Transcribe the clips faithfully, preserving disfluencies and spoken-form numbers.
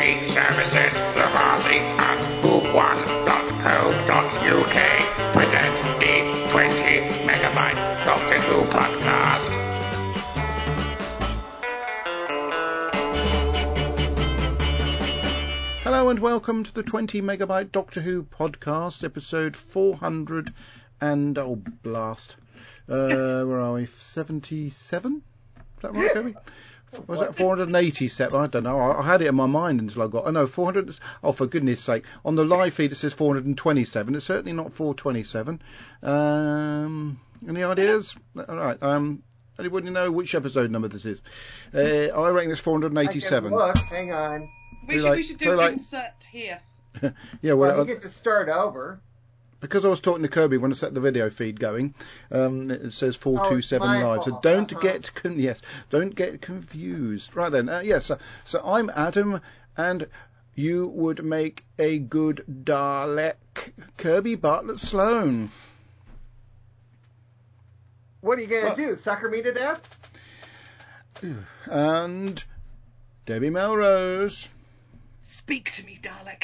Free services, Lavazi at book one dot co dot uk present the twenty megabyte Doctor Who podcast. Hello and welcome to the twenty megabyte Doctor Who podcast, episode four hundred and, oh blast, uh, where are we, seventy-seven? Is that right, Toby? Was that four hundred eighty-seven? I don't know. I, I had it in my mind until I got... Oh, no, four hundred... Oh, for goodness sake. On the live feed, it says four hundred twenty-seven. It's certainly not four twenty-seven. Um, any ideas? All right. Um, anybody know which episode number this is? Uh, I reckon it's four hundred eighty-seven. I can look. Hang on. We Too should, late. we should Too do late. insert here. Yeah, well, Well, uh, you get to start over. because I was talking to Kirby when I set the video feed going, um, it says four two seven Oh, it's my live. So fault. don't Uh-huh. get con- yes, don't get confused. Right then, uh, yes. so, so I'm Adam, and you would make a good Dalek, Kirby Bartlett Sloan. What are you going to Well- do? Sucker me to death? And Debbie Melrose. Speak to me, Dalek.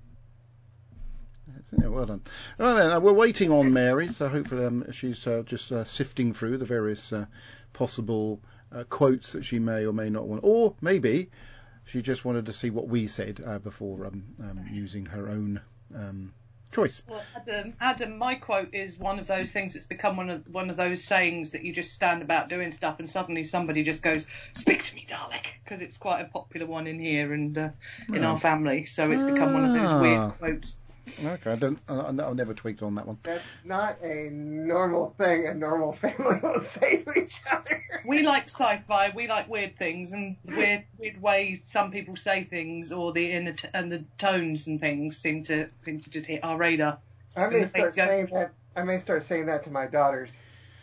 Yeah, well done. Right then, uh, we're waiting on Mary, so hopefully um, she's uh, just uh, sifting through the various uh, possible uh, quotes that she may or may not want. Or maybe she just wanted to see what we said uh, before um, um, using her own um, choice. Well, Adam, Adam, my quote is one of those things that's become one of one of those sayings that you just stand about doing stuff and suddenly somebody just goes, "Speak to me, Dalek," because it's quite a popular one in here and uh, in Right. our family. So it's become one of those Ah. weird quotes. Okay, I don't, I, I've never tweaked on that one. That's not a normal thing a normal family will say to each other. We like sci-fi. We like weird things and weird weird ways some people say things, or the in the t- and the tones and things seem to seem to just hit our radar. I may And the start thing go- saying that. I may start saying that to my daughters.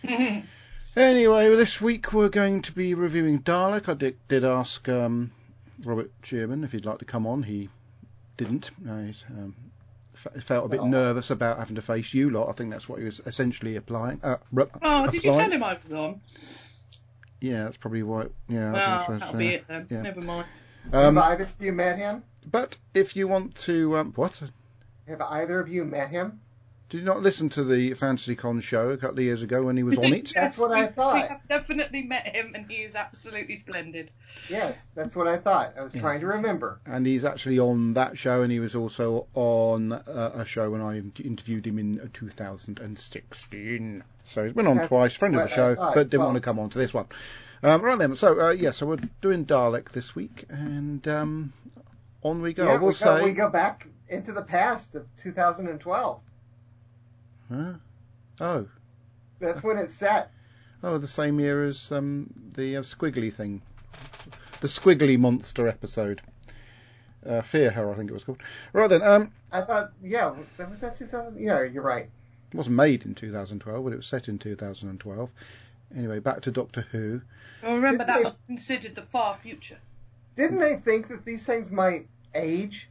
Anyway, this week we're going to be reviewing Dalek. I did, did ask um, Robert Sherman if he'd like to come on. He didn't. No, he's um, f- felt a bit Well- nervous about having to face you lot. I think that's what he was essentially applying. Uh, re- Oh, did you applying. tell him I was on? Yeah, that's probably why. Yeah, I Well, think so, that'll so, be it then. yeah. Never mind. Um, Have either of you met him? but if you want to, um, what? Have either of you met him? Did you not listen to the FantasyCon show a couple of years ago when he was on it? That's what I we- thought. We have definitely met him, and he is absolutely splendid. Yes, that's what I thought. I was trying to remember. And he's actually on that show, and he was also on uh, a show when I in- interviewed him in two thousand sixteen. So he's been on That's twice, friend of what the I show, thought. but didn't Well- want to come on to this one. Um, right then, so uh, yeah, so we're doing Dalek this week, and um, on we go. Yeah, I will we, say, go, we go back into the past of two thousand twelve. Huh? oh, That's when it's set. oh, the same year as um, the uh, squiggly thing, the squiggly monster episode. Uh, Fear Her, I think it was called. Right then, um, I thought, yeah, that was that two thousand. Yeah, you're right. it wasn't made in two thousand twelve, but it was set in two thousand twelve. Anyway, back to Doctor Who. Well, remember, Didn't that they- was considered the far future. Didn't they think that these things might age?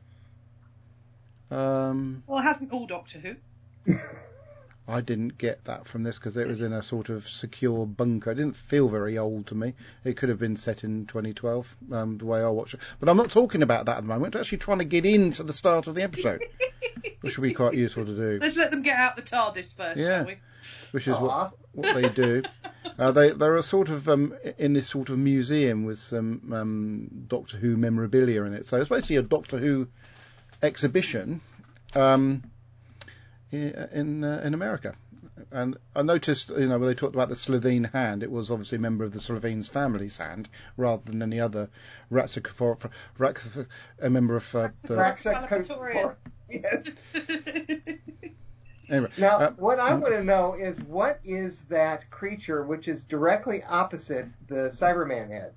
Um, Well, it hasn't all Doctor Who. I didn't get that from this because it was in a sort of secure bunker. It didn't feel very old to me. It could have been set in twenty twelve, um, the way I watched it. But I'm not talking about that at the moment. I'm actually trying to get into the start of the episode, which would be quite useful to do. Let's let them get out the TARDIS first, Yeah. shall we? Which is Aw. what what they do. Uh, they they're a sort of um, in this sort of museum with some um, Doctor Who memorabilia in it. So it's basically a Doctor Who exhibition um, i- in uh, in America. And I noticed, you know, when they talked about the Slovene hand, it was obviously a member of the Slovene's family's hand rather than any other Ratzik, Ratzik, a member of uh, the. Raxac- Salvatorius. Yes. Anyway, Now, uh, what I want to know is what is that creature which is directly opposite the Cyberman head?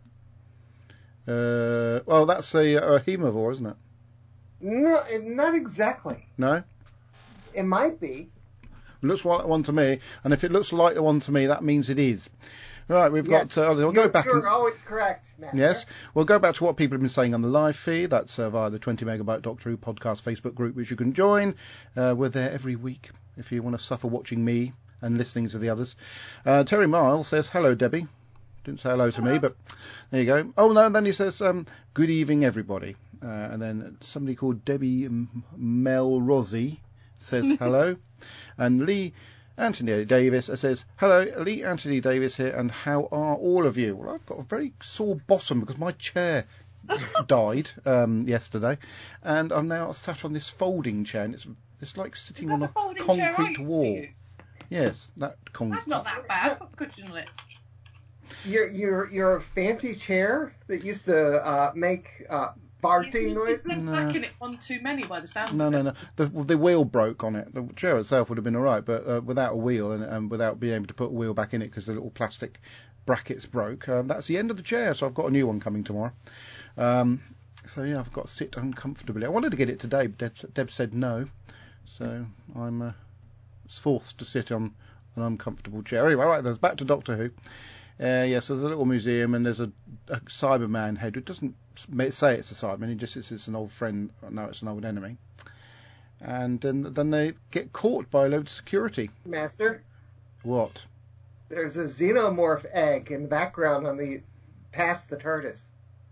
uh, well, that's a, a hemivore, isn't it? No, not exactly. No. It might be. It looks like one to me, and if it looks like the one to me, that means it is. Right, we've Yes. got. Uh, we'll you're, go back. You're and, always correct, Master. yes, we'll go back to what people have been saying on the live feed. That's uh, via the twenty megabyte Doctor Who podcast Facebook group, which you can join. Uh, we're there every week if you want to suffer watching me and listening to the others. Uh, Terry Miles says, "Hello, Debbie." Didn't say hello to me, but there you go. Oh, no, and then he says, um, good evening, everybody. Uh, and then somebody called Debbie M- Melrossi says hello. And Lee Anthony Davis says, hello, Lee Anthony Davis here, and how are all of you? Well, I've got a very sore bottom because my chair died um, yesterday, and I'm now sat on this folding chair, and it's it's like sitting Is on that a the folding chair I concrete used to wall. use? Yes, that concrete. That's not that bad. Put cushion on it. Your your your fancy chair that used to uh, make uh, farting noises. There's No. back in it one too many by the sound No, of no, it. no. The the wheel broke on it. The chair itself would have been all right, but uh, without a wheel and, and without being able to put a wheel back in it because the little plastic brackets broke, um, that's the end of the chair. So I've got a new one coming tomorrow. Um, so yeah, I've got to sit uncomfortably. I wanted to get it today, but Deb, Deb said no, so I'm uh, forced to sit on an uncomfortable chair. Anyway, right, there's back to Doctor Who. Uh, yes, there's a little museum and there's a, a Cyberman head who doesn't say it's a Cyberman, he just says it's an old friend. No, it's an old enemy. And then, then they get caught by a load of security. Master, What? there's a xenomorph egg in the background on the past the TARDIS.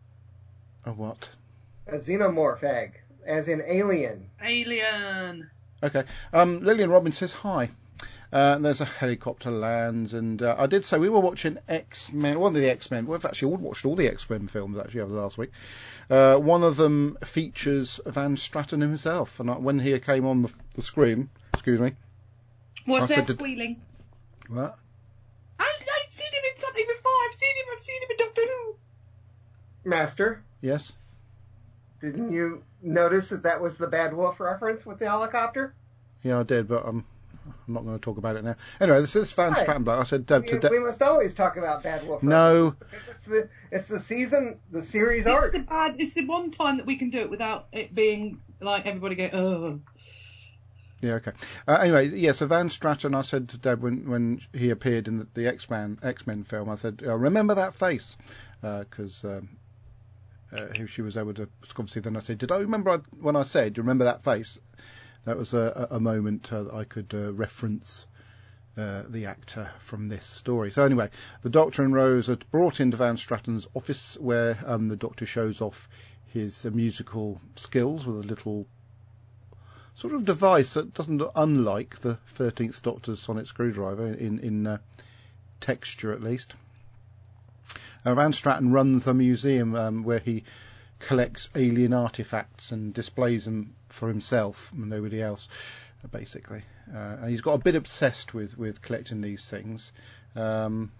A what? A xenomorph egg, as in alien. Alien. Okay. Um, Lillian Robbins says hi. Uh, and there's a helicopter lands, and uh, I did say we were watching X-Men, one of the X-Men. We've actually all watched all the X-Men films actually over the last week. Uh, one of them features Van Stratten himself, and I, when he came on the, the screen, excuse me. Was I there said to- squealing? What? I, I've seen him in something before. I've seen him. I've seen him in Doctor Who. Master, Yes. didn't you notice that that was the Bad Wolf reference with the helicopter? Yeah, I did, but I'm I'm not going to talk about it now. Anyway, this is Van Right. Stratten Black. I said Deb to We, Deb. we must always talk about Bad Wolf No. references because it's the, it's the season, the series It's arc. the bad. It's the one time that we can do it without it being like everybody go, oh. Yeah, okay. Uh, anyway, yeah, so Van Stratten, I said to Deb when, when he appeared in the, the X-Men X-Men film, I said, uh, remember that face? Because uh, um, uh, he- she was able to, obviously then I said, did I remember I, when I said, do you remember that face? That was a, a a moment uh, that I could uh, reference uh, the actor from this story. So anyway, the Doctor and Rose are brought into Van Stratten's office where um, the Doctor shows off his uh, musical skills with a little sort of device that doesn't look unlike the thirteenth Doctor's sonic screwdriver in, in uh, texture at least. Uh, Van Stratten runs a museum um, where he collects alien artifacts and displays them for himself and nobody else, uh, basically. Uh, and he's got a bit obsessed with, with collecting these things. Um,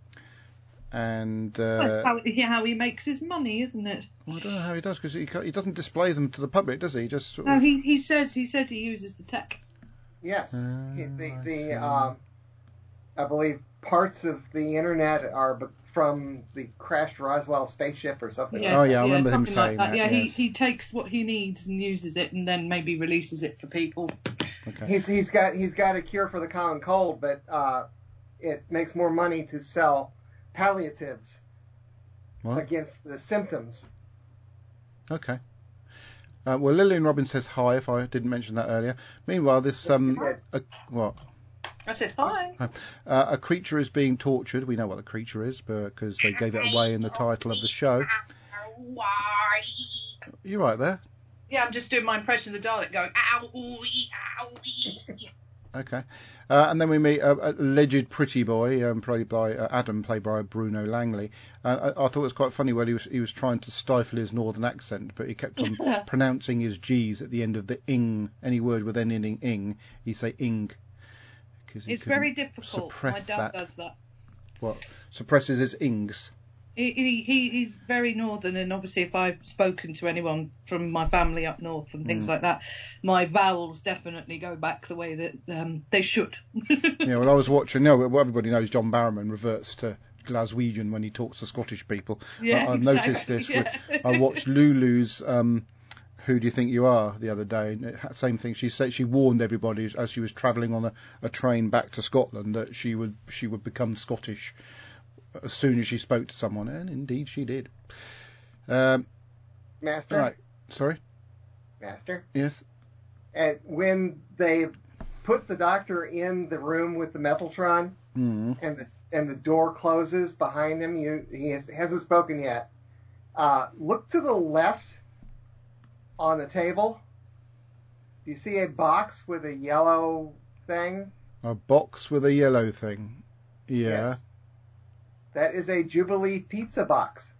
and uh, That's how, how he makes his money, isn't it? I don't know how he does, because he, ca- he doesn't display them to the public, does he? He just sort No, of... he he says he says he uses the tech. Yes, Uh, He- the I the see. um, I believe parts of the internet are b- from the crashed Roswell spaceship or something. Yes, Oh, yeah, I remember him something like saying that. that, Yeah, yes. he he takes what he needs and uses it, and then maybe releases it for people. Okay. He's he's got he's got a cure for the common cold, but uh, it makes more money to sell palliatives What? against the symptoms. Okay. Uh, well, Lillian Robbins says hi, if I didn't mention that earlier. Meanwhile, this... Yes, um, you did. a, what? I said hi. Uh, a creature is being tortured. We know what the creature is because they gave it away in the title of the show. Why? You right there? Yeah, I'm just doing my impression of the Dalek going ow, ooey, owie. Okay. Uh, and then we meet a, a alleged pretty boy, um, played by uh, Adam, played by Bruno Langley. Uh, I, I thought it was quite funny when he was he was trying to stifle his northern accent, but he kept on pronouncing his G's at the end of the ing. Any word with an ending ing, he say ing. He It's very difficult. My suppress dad that. does that. What suppresses his ings. He, he, he he's very northern, and obviously, if I've spoken to anyone from my family up north and things Mm. like that, my vowels definitely go back the way that um, they should. Yeah, well, I was watching. No, well, everybody knows John Barrowman reverts to Glaswegian when he talks to Scottish people. Yeah, I, I've exactly, noticed this. yeah. With, I watched Lulu's um, "Who Do You Think You Are" the other day. And it had, same thing. She said she warned everybody as she was travelling on a, a train back to Scotland that she would she would become Scottish as soon as she spoke to someone, and indeed she did. Um, Master, right, sorry. Master. Yes. And when they put the Doctor in the room with the Metaltron, Mm. and the and the door closes behind him. You he has, hasn't spoken yet. Uh, look to the left on the table. Do you see a box with a yellow thing? A box with a yellow thing. Yeah. Yes. That is a Jubilee pizza box.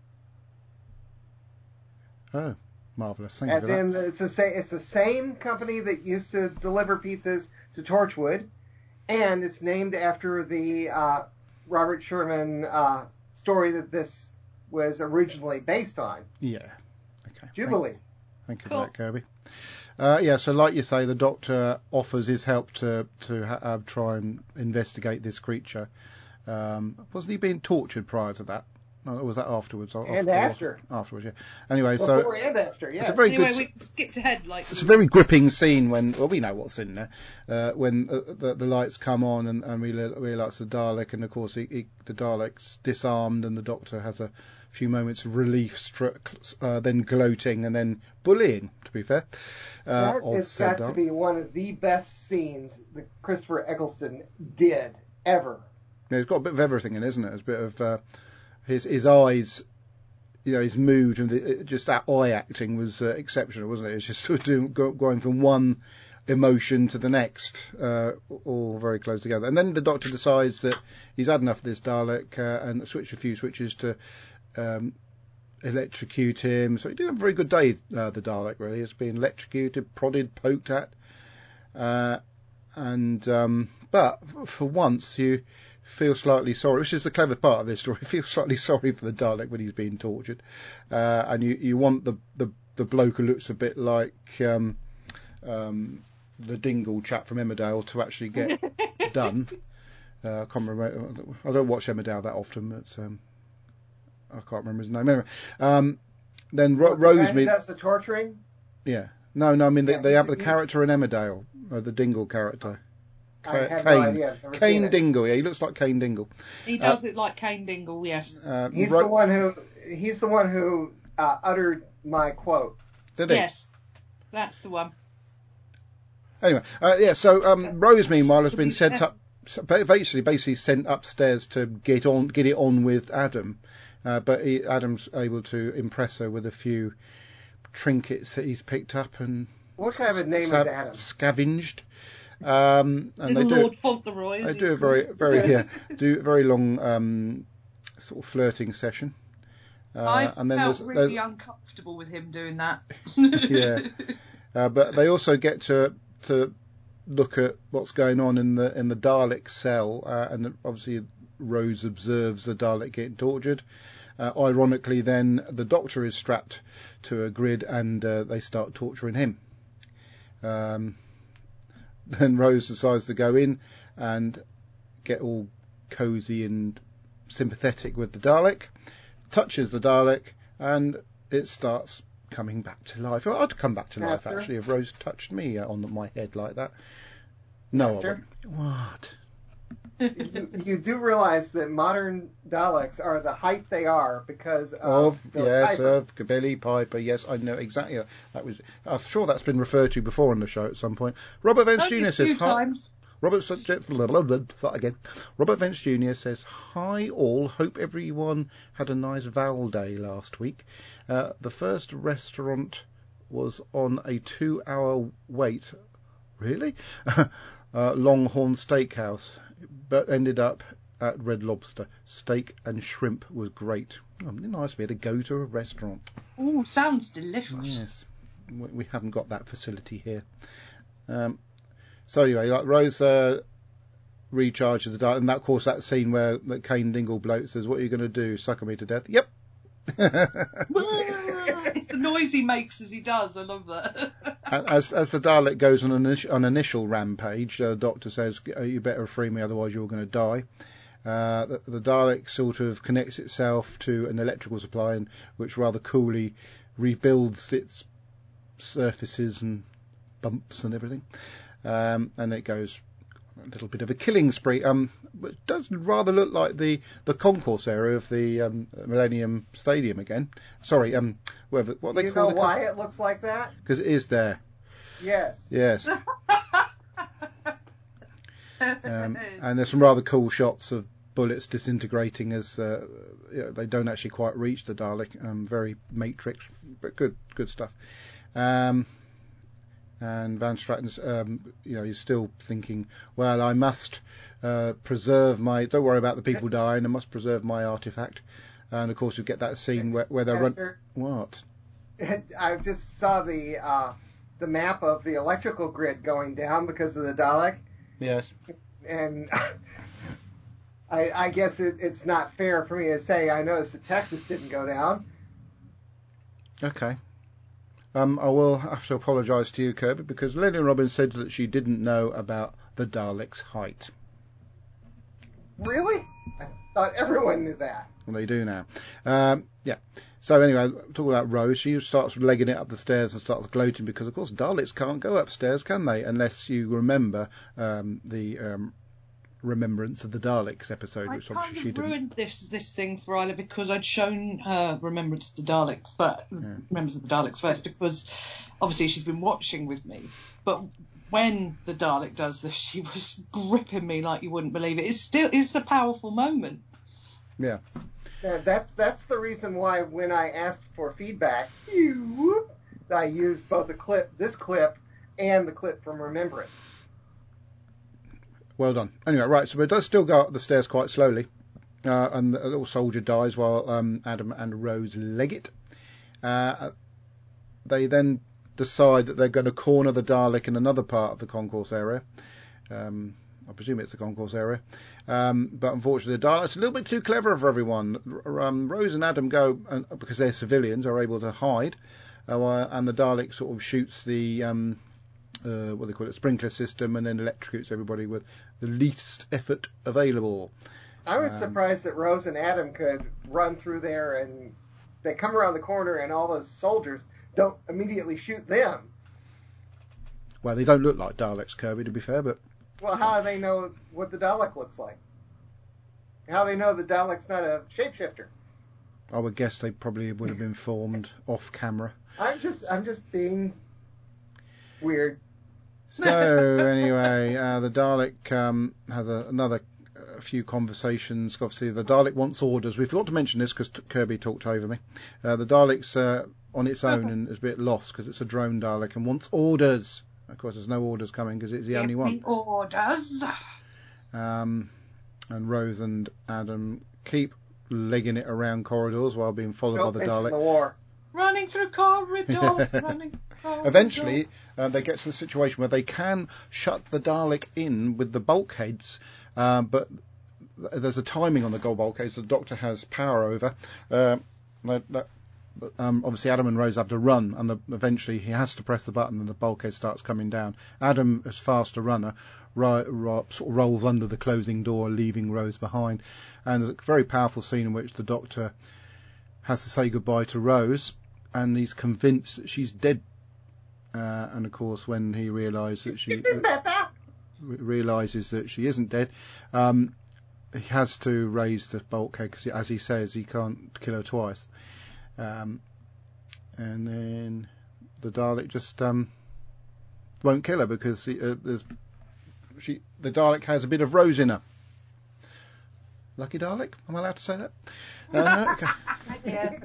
Oh, marvellous. Thank As you for in, it's the same. It's the same company that used to deliver pizzas to Torchwood, and it's named after the uh, Robert Sherman uh, story that this was originally based on. that. Yeah. Okay. Jubilee. Thank, thank you Cool. for that, Kirby. Uh, yeah, so like you say, the Doctor offers his help to to ha- uh, try and investigate this creature. Um, wasn't he being tortured prior to that? No, or was that afterwards? And after. Afterwards, yeah. Anyway, so Before and after, yes. it's a very Anyway, good. we skipped ahead like. It's a very gripping scene when, well, we know what's in there, uh, when uh, the, the lights come on and, and we realise the Dalek, and of course he, he, the Dalek's disarmed and the Doctor has a few moments of relief, str- uh, then gloating and then bullying, to be fair. Uh, That of has said got to Dalek. be one of the best scenes that Christopher Eccleston did ever. Yeah, it's got a bit of everything in, isn't it? It's a bit of uh, his his eyes, you know, his mood and the, just that eye acting was uh, exceptional, wasn't it? It's just sort of doing, go, going from one emotion to the next, uh, all very close together. And then the Doctor decides that he's had enough of this Dalek uh, and switched a few switches to um, electrocute him. So he did have a very good day, uh, the Dalek, really. He's been electrocuted, prodded, poked at. Uh, and um, But for once, you feel slightly sorry, which is the clever part of this story. You feel slightly sorry for the Dalek when he's being tortured. Uh, and you, you want the, the, the bloke who looks a bit like um, um, the Dingle chap from Emmerdale to actually get done. Uh, I can't remember. I don't watch Emmerdale that often, but um, I can't remember his name. Anyway, um, then Ro- What, the guy who Rosemead. does the torturing? Yeah. No, no. I mean, they, Yeah, they have he's- the he's- character in Emmerdale, uh, the Dingle character. I have Kane. no idea. I've never seen Kane it. Dingle. Yeah, he looks like Kane Dingle. He does it like Kane Dingle, yes. Uh, He's Ro- the one who he's the one who uh, uttered my quote. Did he? Yes, that's the one. Anyway, uh, yeah. So um, Rose, meanwhile, has been sent up, so ba- basically, basically sent upstairs to get on, get it on with Adam. Uh, but he, Adam's able to impress her with a few trinkets that he's picked up and What kind of a name sab- is Adam? scavenged. Um, and Little they do, Lord Fauntleroy. as they he's do a called. very, very, yeah, do a very long um, sort of flirting session. Uh, I and then felt there's, really there's- uncomfortable with him doing that. Yeah. Uh, but they also get to to look at what's going on in the in the Dalek cell, uh, and obviously Rose observes the Dalek getting tortured. Uh, ironically, then the Doctor is strapped to a grid, and uh, they start torturing him. Um, then Rose decides to go in and get all cosy and sympathetic with the Dalek, touches the Dalek, and it starts coming back to life. I'd come back to life, Master? actually, if Rose touched me uh, on the, my head like that. No, I Master? wouldn't. What? you, you do realize that modern Daleks are the height they are because of, Of, Billy yes, Piper. of Billy Piper. Yes, I know exactly. That was. I'm sure that's been referred to before on the show at some point. Robert Vance Only Junior a says, few hi. times. Robert start again. Robert Vance Junior says, "Hi all. Hope everyone had a nice Val Day last week. Uh, the first restaurant was on a two-hour wait. Really? uh, Longhorn Steakhouse, but ended up at Red Lobster. Steak and shrimp was great. Oh, nice of me to go to a restaurant. Ooh, sounds delicious. Yes, we we haven't got that facility here. Um, so anyway, like Rose uh, recharges the Dalek, and that, of course, that scene where that Kane Dingle bloke says, "What are you going to do? Sucker me to death?" Yep. It's the noise he makes as he does. I love that. And as as the Dalek goes on an initial, an initial rampage, uh, the Doctor says, "You better free me, otherwise you're going to die." Uh, the, the Dalek sort of connects itself to an electrical supply, and which rather coolly rebuilds its surfaces and bumps and everything. Um, and it goes a little bit of a killing spree. Um, it does rather look like the, the concourse area of the um, Millennium Stadium again. Sorry, um, whatever, what Do they you call know the why it looks like that? Because it is there. Yes. Yes. Um, and there's some rather cool shots of bullets disintegrating as uh, you know, they don't actually quite reach the Dalek. Um, very Matrix, but good, good stuff. Um, and Van Stratton's, um, you know, he's still thinking, well, I must uh, preserve my. Don't worry about the people dying. I must preserve my artifact. And of course, you get that scene where, where they're run. What? I just saw the uh, the map of the electrical grid going down because of the Dalek. Yes. And I, I guess it, it's not fair for me to say I noticed that Texas didn't go down. Okay. Um, I will have to apologise to you, Kirby, because Lillian Robbins said that she didn't know about the Dalek's height. Really? I thought everyone knew that. Well, they do now. Um, yeah. So anyway, talking about Rose, she starts legging it up the stairs and starts gloating because, of course, Daleks can't go upstairs, can they? Unless you remember um, the um, Remembrance of the Daleks episode, I which kind obviously of she didn't. ruined this this thing for Isla because I'd shown her Remembrance of the Daleks first, Yeah. Remembrance of the Daleks first because obviously she's been watching with me. But when the Dalek does this, she was gripping me like you wouldn't believe it. It's still it's a powerful moment. Yeah. Yeah, That's that's the reason why when I asked for feedback, you, I used both the clip, this clip, and the clip from Remembrance. Well done. Anyway, right, so it does still go up the stairs quite slowly, uh, and the little soldier dies while um, Adam and Rose leg it. Uh, they then decide that they're going to corner the Dalek in another part of the concourse area. Um, I presume it's the concourse area. Um, but unfortunately, the Dalek's a little bit too clever for everyone. Um, Rose and Adam go, and, because they're civilians, are able to hide, uh, and the Dalek sort of shoots the... Um, Uh, what they call it, sprinkler system, and then electrocutes everybody with the least effort available. I was Um, surprised that Rose and Adam could run through there, and they come around the corner, and all those soldiers don't immediately shoot them. Well, they don't look like Daleks, Kirby, to be fair, but Well, how do they know what the Dalek looks like? How do they know the Dalek's not a shapeshifter? I would guess they probably would have been formed off camera. I'm just, I'm just being weird. So anyway, uh, the Dalek um, has a, another a few conversations. Obviously, the Dalek wants orders. We forgot to mention this because Kirby talked over me. Uh, the Dalek's uh, on its own and is a bit lost because it's a drone Dalek and wants orders. Of course, there's no orders coming because it's the Give only one. me orders. Um, and Rose and Adam keep legging it around corridors while being followed Don't by the mention Dalek. the war. Running through corridors, running through corridors. Eventually, uh, they get to a situation where they can shut the Dalek in with the bulkheads, uh, but th- there's a timing on the gold bulkheads that the Doctor has power over. Uh, that, that, um, obviously, Adam and Rose have to run, and the, eventually he has to press the button, and the bulkhead starts coming down. Adam, as fast a runner, ro- ro- sort of rolls under the closing door, leaving Rose behind. And there's a very powerful scene in which the Doctor has to say goodbye to Rose, and he's convinced that she's dead. Uh, and of course, when he realises that she re- realizes that she isn't dead, um, he has to raise the bulkhead because, as he says, he can't kill her twice. Um, and then the Dalek just um, won't kill her because he, uh, there's she the Dalek has a bit of Rose in her. Lucky Dalek? Am I allowed to say that? Uh, okay. Yeah.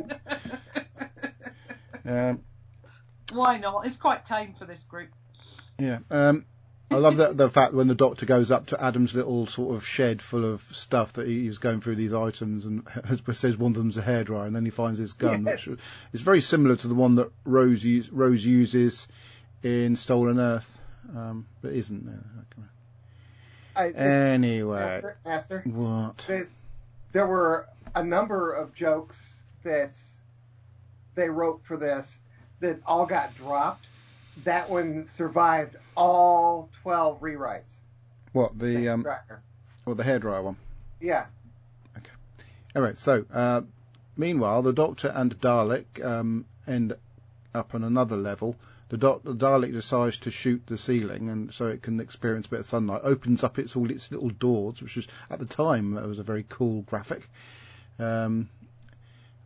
Um, Why not? It's quite tame for this group. yeah. Um, I love the, the fact when the Doctor goes up to Adam's little sort of shed full of stuff that he, he was going through these items and has, says one of them's a hairdryer, and then he finds his gun, Yes. which is very similar to the one that Rose, use, Rose uses in Stolen Earth, um, but isn't. Uh, I, it's- anyway, Master, Master, what? there's, there were a number of jokes that they wrote for this that all got dropped. That one survived all twelve rewrites. What the um, Hairdryer. or the hairdryer one? Yeah. Anyway, so uh, meanwhile, the Doctor and Dalek um, end up on another level. The, doc- the Dalek decides to shoot the ceiling, and so it can experience a bit of sunlight. Opens up its all its little doors, which was at the time that was a very cool graphic. Um,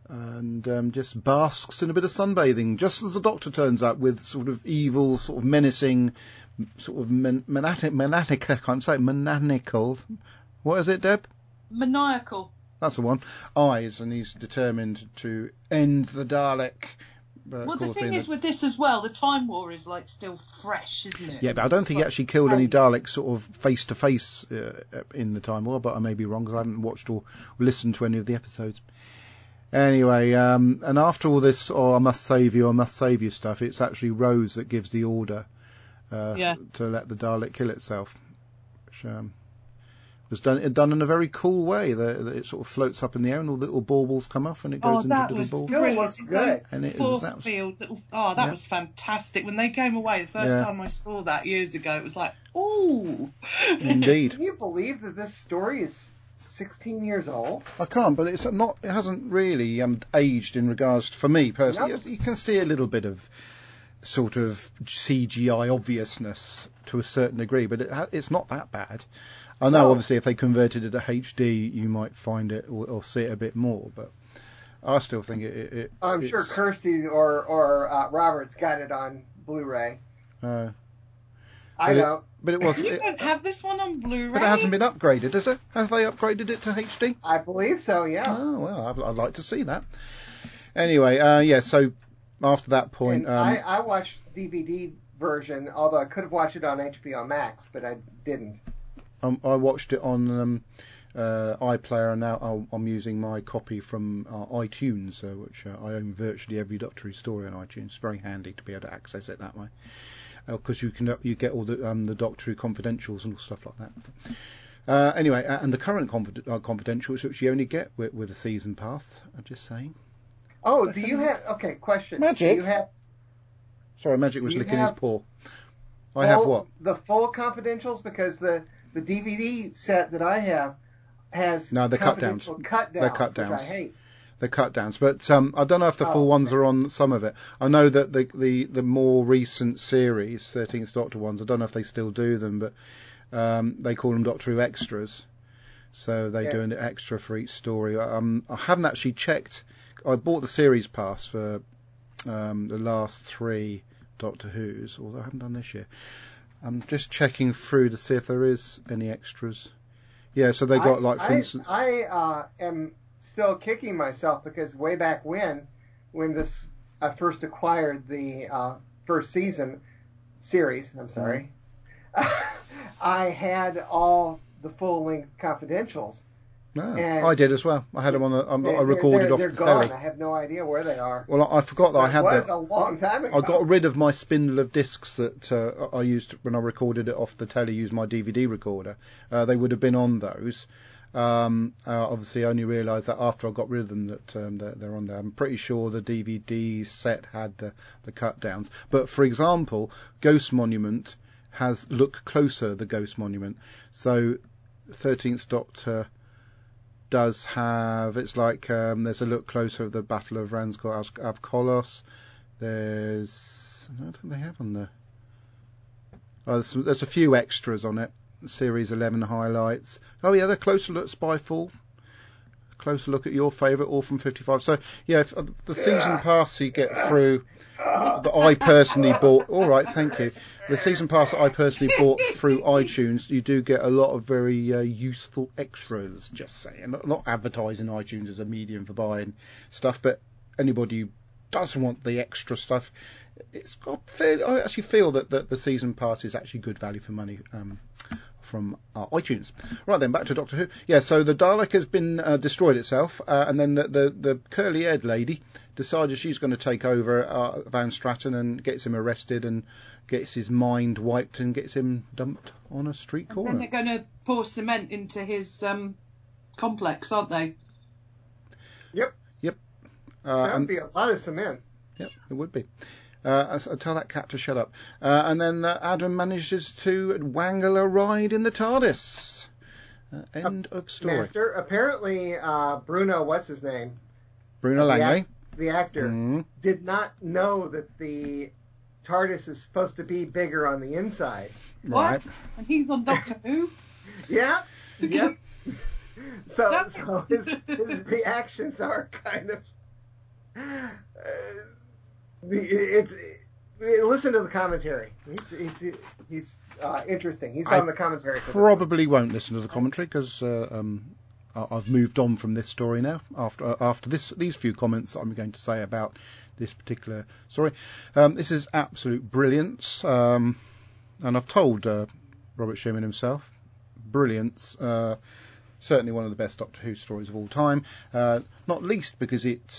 and um, just basks in a bit of sunbathing, just as the Doctor turns up with sort of evil, sort of menacing, sort of man- maniac, maniac, I can't say, maniacal. What is it, Deb? Maniacal. That's the one. Eyes, and he's determined to end the Dalek. Uh, Well, the course, thing being is the- with this as well, the Time War is like still fresh, isn't it? Yeah, but I don't It's think he like- actually killed any Daleks sort of face to face in the Time War, but I may be wrong because I haven't watched or listened to any of the episodes. Anyway, um, and after all this, oh, I must save you, I must save you stuff, it's actually Rose that gives the order uh, Yeah. to let the Dalek kill itself, which um, was done done in a very cool way. The, the, it sort of floats up in the air and all the little baubles come off and it goes Oh, into that little was balls. Still brilliant. looks It's good. like And it is- force that was- field. Little, oh, that Yeah. was fantastic. When they came away, the first Yeah. time I saw that years ago, it was like, ooh. Indeed. Can you believe that this story is sixteen years old? I can't, but it's not. It hasn't really um, aged in regards to, for me personally. Nope. You can see a little bit of sort of C G I obviousness to a certain degree, but it ha- it's not that bad. I know, No. obviously, if they converted it to H D, you might find it or, or see it a bit more, but I still think it. it, it I'm it's, sure Kirsty or or uh, Roberts got it on Blu-ray. Uh, I But it- don't. but it was. You It, don't have this one on Blu-ray? but it hasn't been upgraded, has it? Have they upgraded it to H D? I believe so. Yeah. Oh well, I'd, I'd like to see that. Anyway, uh, yeah. So after that point, and um, I, I watched D V D version, although I could have watched it on H B O Max, but I didn't. Um, I watched it on um, uh, iPlayer, and now I'll, I'm using my copy from uh, iTunes, uh, which uh, I own virtually every Doctor Who story on iTunes. It's very handy to be able to access it that way, because you can you get all the um, the Doctor Who confidentials and all stuff like that. Uh, anyway, uh, and the current confid- uh, confidentials, which you only get with, with a season pass. I'm just saying. Oh, do you have? Okay, question. Magic? Do you have Sorry, Magic was Do you licking his have paw. I have full- what? The full confidentials, because the the D V D set that I have has No, they're cut downs. confidential cut They're downs, cut which downs. I hate. The cut downs, but um, I don't know if the Oh, full ones okay. are on some of it. I know that the, the, the more recent series, thirteenth Doctor ones, I don't know if they still do them, but um, they call them Doctor Who extras. So they Yeah. do an extra for each story. Um, I haven't actually checked. I bought the series pass for um, the last three Doctor Who's, although I haven't done this year. I'm just checking through to see if there is any extras. Yeah, so they got I, like, for I, instance, I uh, am still kicking myself because way back when, when this I first acquired the uh, first season series, I'm sorry, I had all the full length confidentials. no, and I did as well. I had them on. A, um, They- I recorded they're, off they're the gone. telly. I have no idea where they are. Well, I, I forgot that I It had was them. a long time ago. I got rid of my spindle of discs that uh, I used when I recorded it off the telly. Used my D V D recorder. Uh, they would have been on those. Um, uh, obviously, I only realised that after I got rid of them that um, they're, they're on there. I'm pretty sure the D V D set had the, the cut downs. But for example, Ghost Monument has Look Closer, the Ghost Monument. So, thirteenth Doctor does have, it's like um, there's a look closer of the Battle of Ranskoor av Kolos. There's, I don't think they have on there. Oh, there's, there's a few extras on it. Series eleven highlights. Oh yeah, the closer look at Spyfall. Closer look at your favourite Orphan fifty-five. So yeah, if, uh, the season pass you get through that I personally bought. All right, thank you. The season pass that I personally bought through iTunes, you do get a lot of very uh, useful extras. Just saying, not, not advertising iTunes as a medium for buying stuff, but anybody who does want the extra stuff, it's got fair, I actually feel that, that the season pass is actually good value for money. Um, from uh, iTunes. Right then, back to Doctor Who. Yeah, so the Dalek has been uh, destroyed itself, uh, and then the, the, the curly-haired lady decided she's going to take over uh, Van Straten and gets him arrested and gets his mind wiped and gets him dumped on a street And corner. they're going to pour cement into his um, complex, aren't they? Yep. Yep. That Uh, would and, be a lot of cement. yep, it would be. Uh, I'll tell that cat to shut up. Uh, and then uh, Adam manages to wangle a ride in the TARDIS. Uh, end of story. Master. Apparently, uh, Bruno, what's his name? Bruno the, Langley. act- the actor, Mm. did not know that the TARDIS is supposed to be bigger on the inside. Right. What? And he's on Doctor Who? Yeah. Yep. So, That's- so his, his reactions are kind of the, it's it, listen to the commentary. He's he's, he's uh, interesting. He's I on the commentary. For probably won't listen to the commentary because uh, um, I- I've moved on from this story now. After uh, after this these few comments I'm going to say about this particular story, um, this is absolute brilliance, um, and I've told uh, Robert Sherman himself, brilliance. Uh, certainly one of the best Doctor Who stories of all time. Uh, not least because it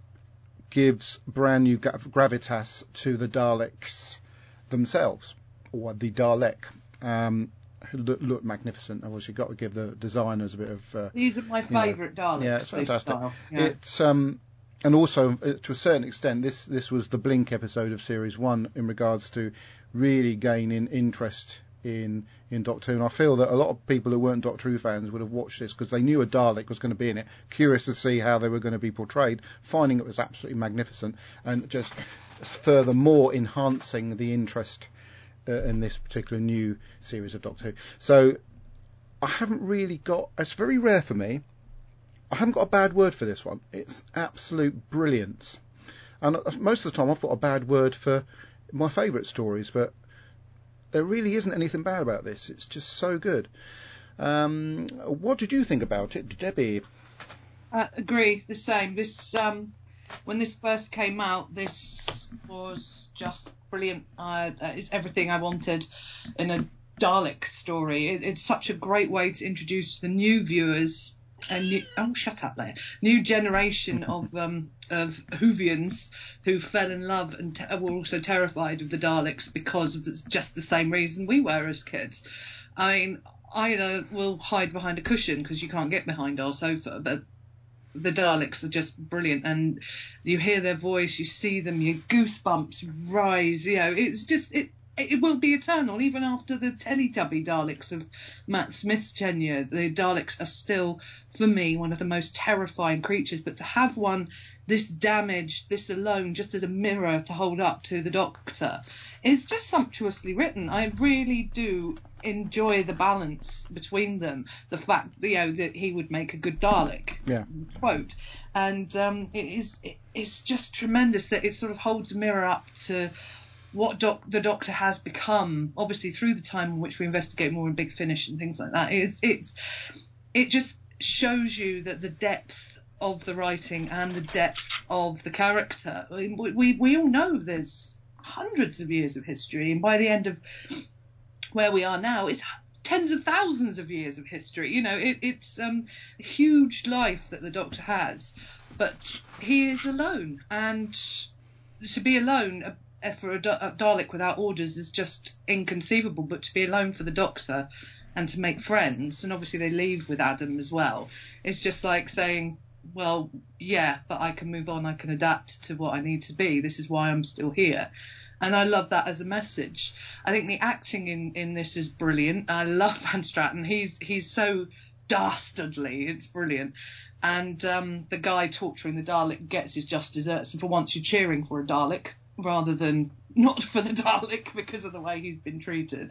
gives brand new gra- gravitas to the Daleks themselves, or the Dalek. Um, who look, look magnificent. I've obviously got to give the designers a bit of. Uh, These are my you know, favourite Daleks. yeah, it's this fantastic. style. Yeah. It's um, and also uh, to a certain extent, this this was the Blink episode of series one in regards to really gaining interest in in Doctor Who. And I feel that a lot of people who weren't Doctor Who fans would have watched this because they knew a Dalek was going to be in it, curious to see how they were going to be portrayed, finding it was absolutely magnificent, and just furthermore enhancing the interest uh, in this particular new series of Doctor Who. So I haven't really got. It's very rare for me. I haven't got a bad word for this one. It's absolute brilliance. And most of the time I've got a bad word for my favourite stories, but there really isn't anything bad about this. It's just so good. Um, what did you think about it, Debbie? I agree, the same. This um, when this first came out, this was just brilliant. Uh, it's everything I wanted in a Dalek story. It, it's such a great way to introduce the new viewers and new, oh shut up there new generation of um of Whovians who fell in love and te- were also terrified of the Daleks because of the, just the same reason we were as kids. I mean, I uh, will hide behind a cushion because you can't get behind our sofa, but the Daleks are just brilliant, and you hear their voice, you see them, your goosebumps rise. You know, it's just it. It will be eternal, even after the Teletubby Daleks of Matt Smith's tenure. The Daleks are still, for me, one of the most terrifying creatures. But to have one this damaged, this alone, just as a mirror to hold up to the Doctor, is just sumptuously written. I really do enjoy the balance between them. The fact, you know, that he would make a good Dalek, Yeah. quote, and um, it is it, it's just tremendous that it sort of holds a mirror up to what doc- the Doctor has become, obviously through the time in which we investigate more in Big Finish and things like that. It's, it's, it just shows you that the depth of the writing and the depth of the character. I mean, we, we all know there's hundreds of years of history, and by the end of where we are now, it's tens of thousands of years of history. You know, it, it's um, a huge life that the Doctor has, but he is alone, and to be alone for a, a Dalek without orders is just inconceivable, but to be alone for the Doctor and to make friends, and obviously they leave with Adam as well, it's just like saying, well, yeah, but I can move on, I can adapt to what I need to be, this is why I'm still here. And I love that as a message. I think the acting in, in this is brilliant. I love Van Straten. He's he's so dastardly, it's brilliant. And um, the guy torturing the Dalek gets his just desserts, and for once you're cheering for a Dalek rather than not for the Dalek because of the way he's been treated.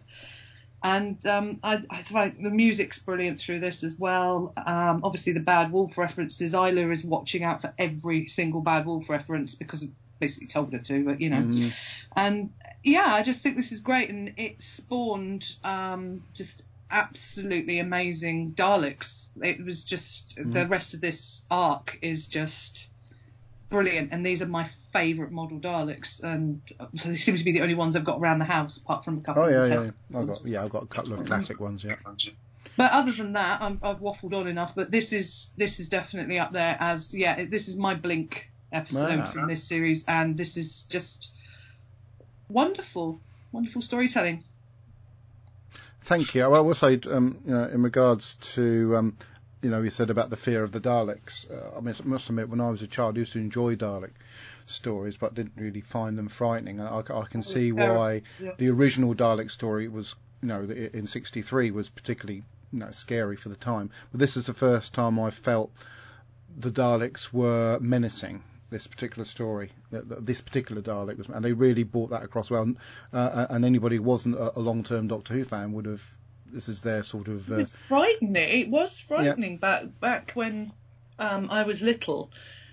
And um, I, I think the music's brilliant through this as well. Um, obviously the Bad Wolf references. Isla is watching out for every single Bad Wolf reference because I've basically told her to, but you know. Mm. And yeah, I just think this is great, and it spawned um, just absolutely amazing Daleks. It was just Mm. the rest of this arc is just brilliant, and these are my favourite model Daleks, and so they seem to be the only ones I've got around the house, apart from a couple Oh yeah, of yeah, them. yeah. I've got yeah, I've got a couple of classic ones. Yeah. But other than that, I'm, I've waffled on enough. But this is this is definitely up there as yeah, this is my Blink episode Wow. from this series, and this is just wonderful, wonderful storytelling. Thank you. I will say, um, you know, in regards to, um, you know, you said about the fear of the Daleks. Uh, I mean, I must admit, when I was a child, I used to enjoy Dalek stories, but didn't really find them frightening. And I, I can see why Yeah. the original Dalek story was, you know, in sixty-three was particularly, you know, scary for the time. But this is the first time I felt the Daleks were menacing. This particular story, this particular Dalek was, and they really brought that across well. Uh, and anybody who wasn't a, a long-term Doctor Who fan would have. This is their sort of. Uh, It was frightening. It was frightening back back when um, I was little.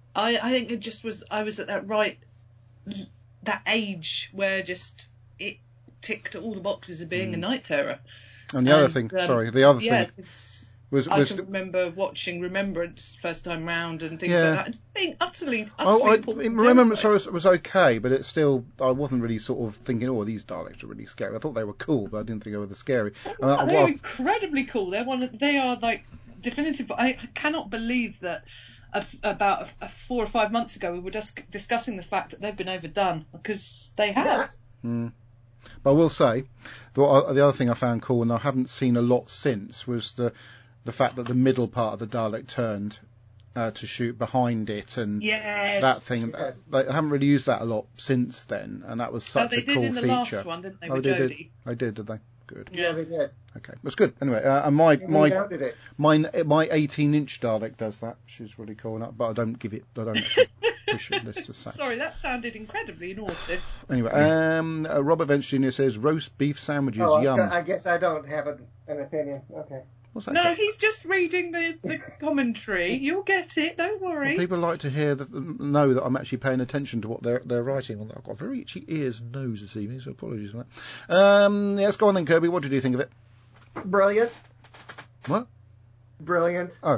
I, I think it just was. I was at that right, that age where just it ticked all the boxes of being Mm. a night terror. And the other And, thing, um, sorry, the other Yeah, thing it's, was, I was can remember watching Remembrance first time round and things Yeah. like that. It's being utterly, Oh, utterly I appalled and remember so terrified. it was, was okay, but it's still I wasn't really sort of thinking, oh, these Daleks are really scary. I thought they were cool, but I didn't think they were the scary. Uh, They're well, incredibly cool. They're one. Of, they are like definitive. I, I cannot believe that a, about a, a four or five months ago we were just discussing the fact that they've been overdone because they have. mm. But I will say, the, uh, the other thing I found cool, and I haven't seen a lot since, was the the fact that the middle part of the Dalek turned uh, to shoot behind it, and Yes. that thing. Yes. They haven't really used that a lot since then, and that was Oh, such they a did cool in the feature. last one, didn't they? Oh, With they did. Jodie. I did, did they? Good. Yeah, they did. Okay, that's good. Anyway, uh, and my And we my noted it. my my eighteen inch Dalek does that. She's really cool, enough, but I don't give it. I don't actually push it. Let's just say. Sorry, that sounded incredibly naughty. Anyway, um, uh, Robert Vance Junior says roast beef sandwiches, Oh, yum. I guess I don't have an, an opinion. Okay. What's that? No, he's just reading the, the commentary. You'll get it. Don't Well, worry. people like to hear that, know that I'm actually paying attention to what they're they're writing. I've got very itchy ears and nose this evening, so apologies for that. Um, yes, go on then, Kirby. What did you think of it? Brilliant. What? Brilliant. Oh,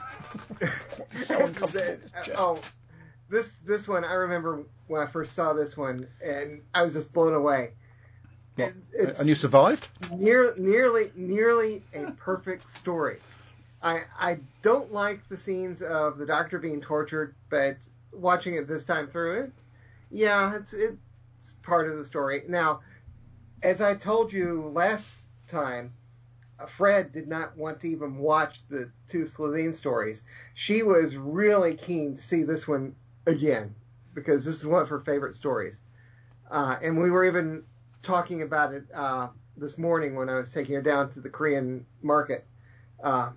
so The- uncomfortable. Jeff. oh, this this one I remember when I first saw this one, and I was just blown away. What? It- it's And you survived? near, nearly nearly a perfect story. I I don't like the scenes of the Doctor being tortured, but watching it this time through it, yeah, it's it's part of the story. Now, as I told you last time, uh, Fred did not want to even watch the two Slitheen stories. She was really keen to see this one again because this is one of her favorite stories. Uh, and we were even talking about it uh, this morning when I was taking her down to the Korean market. Uh,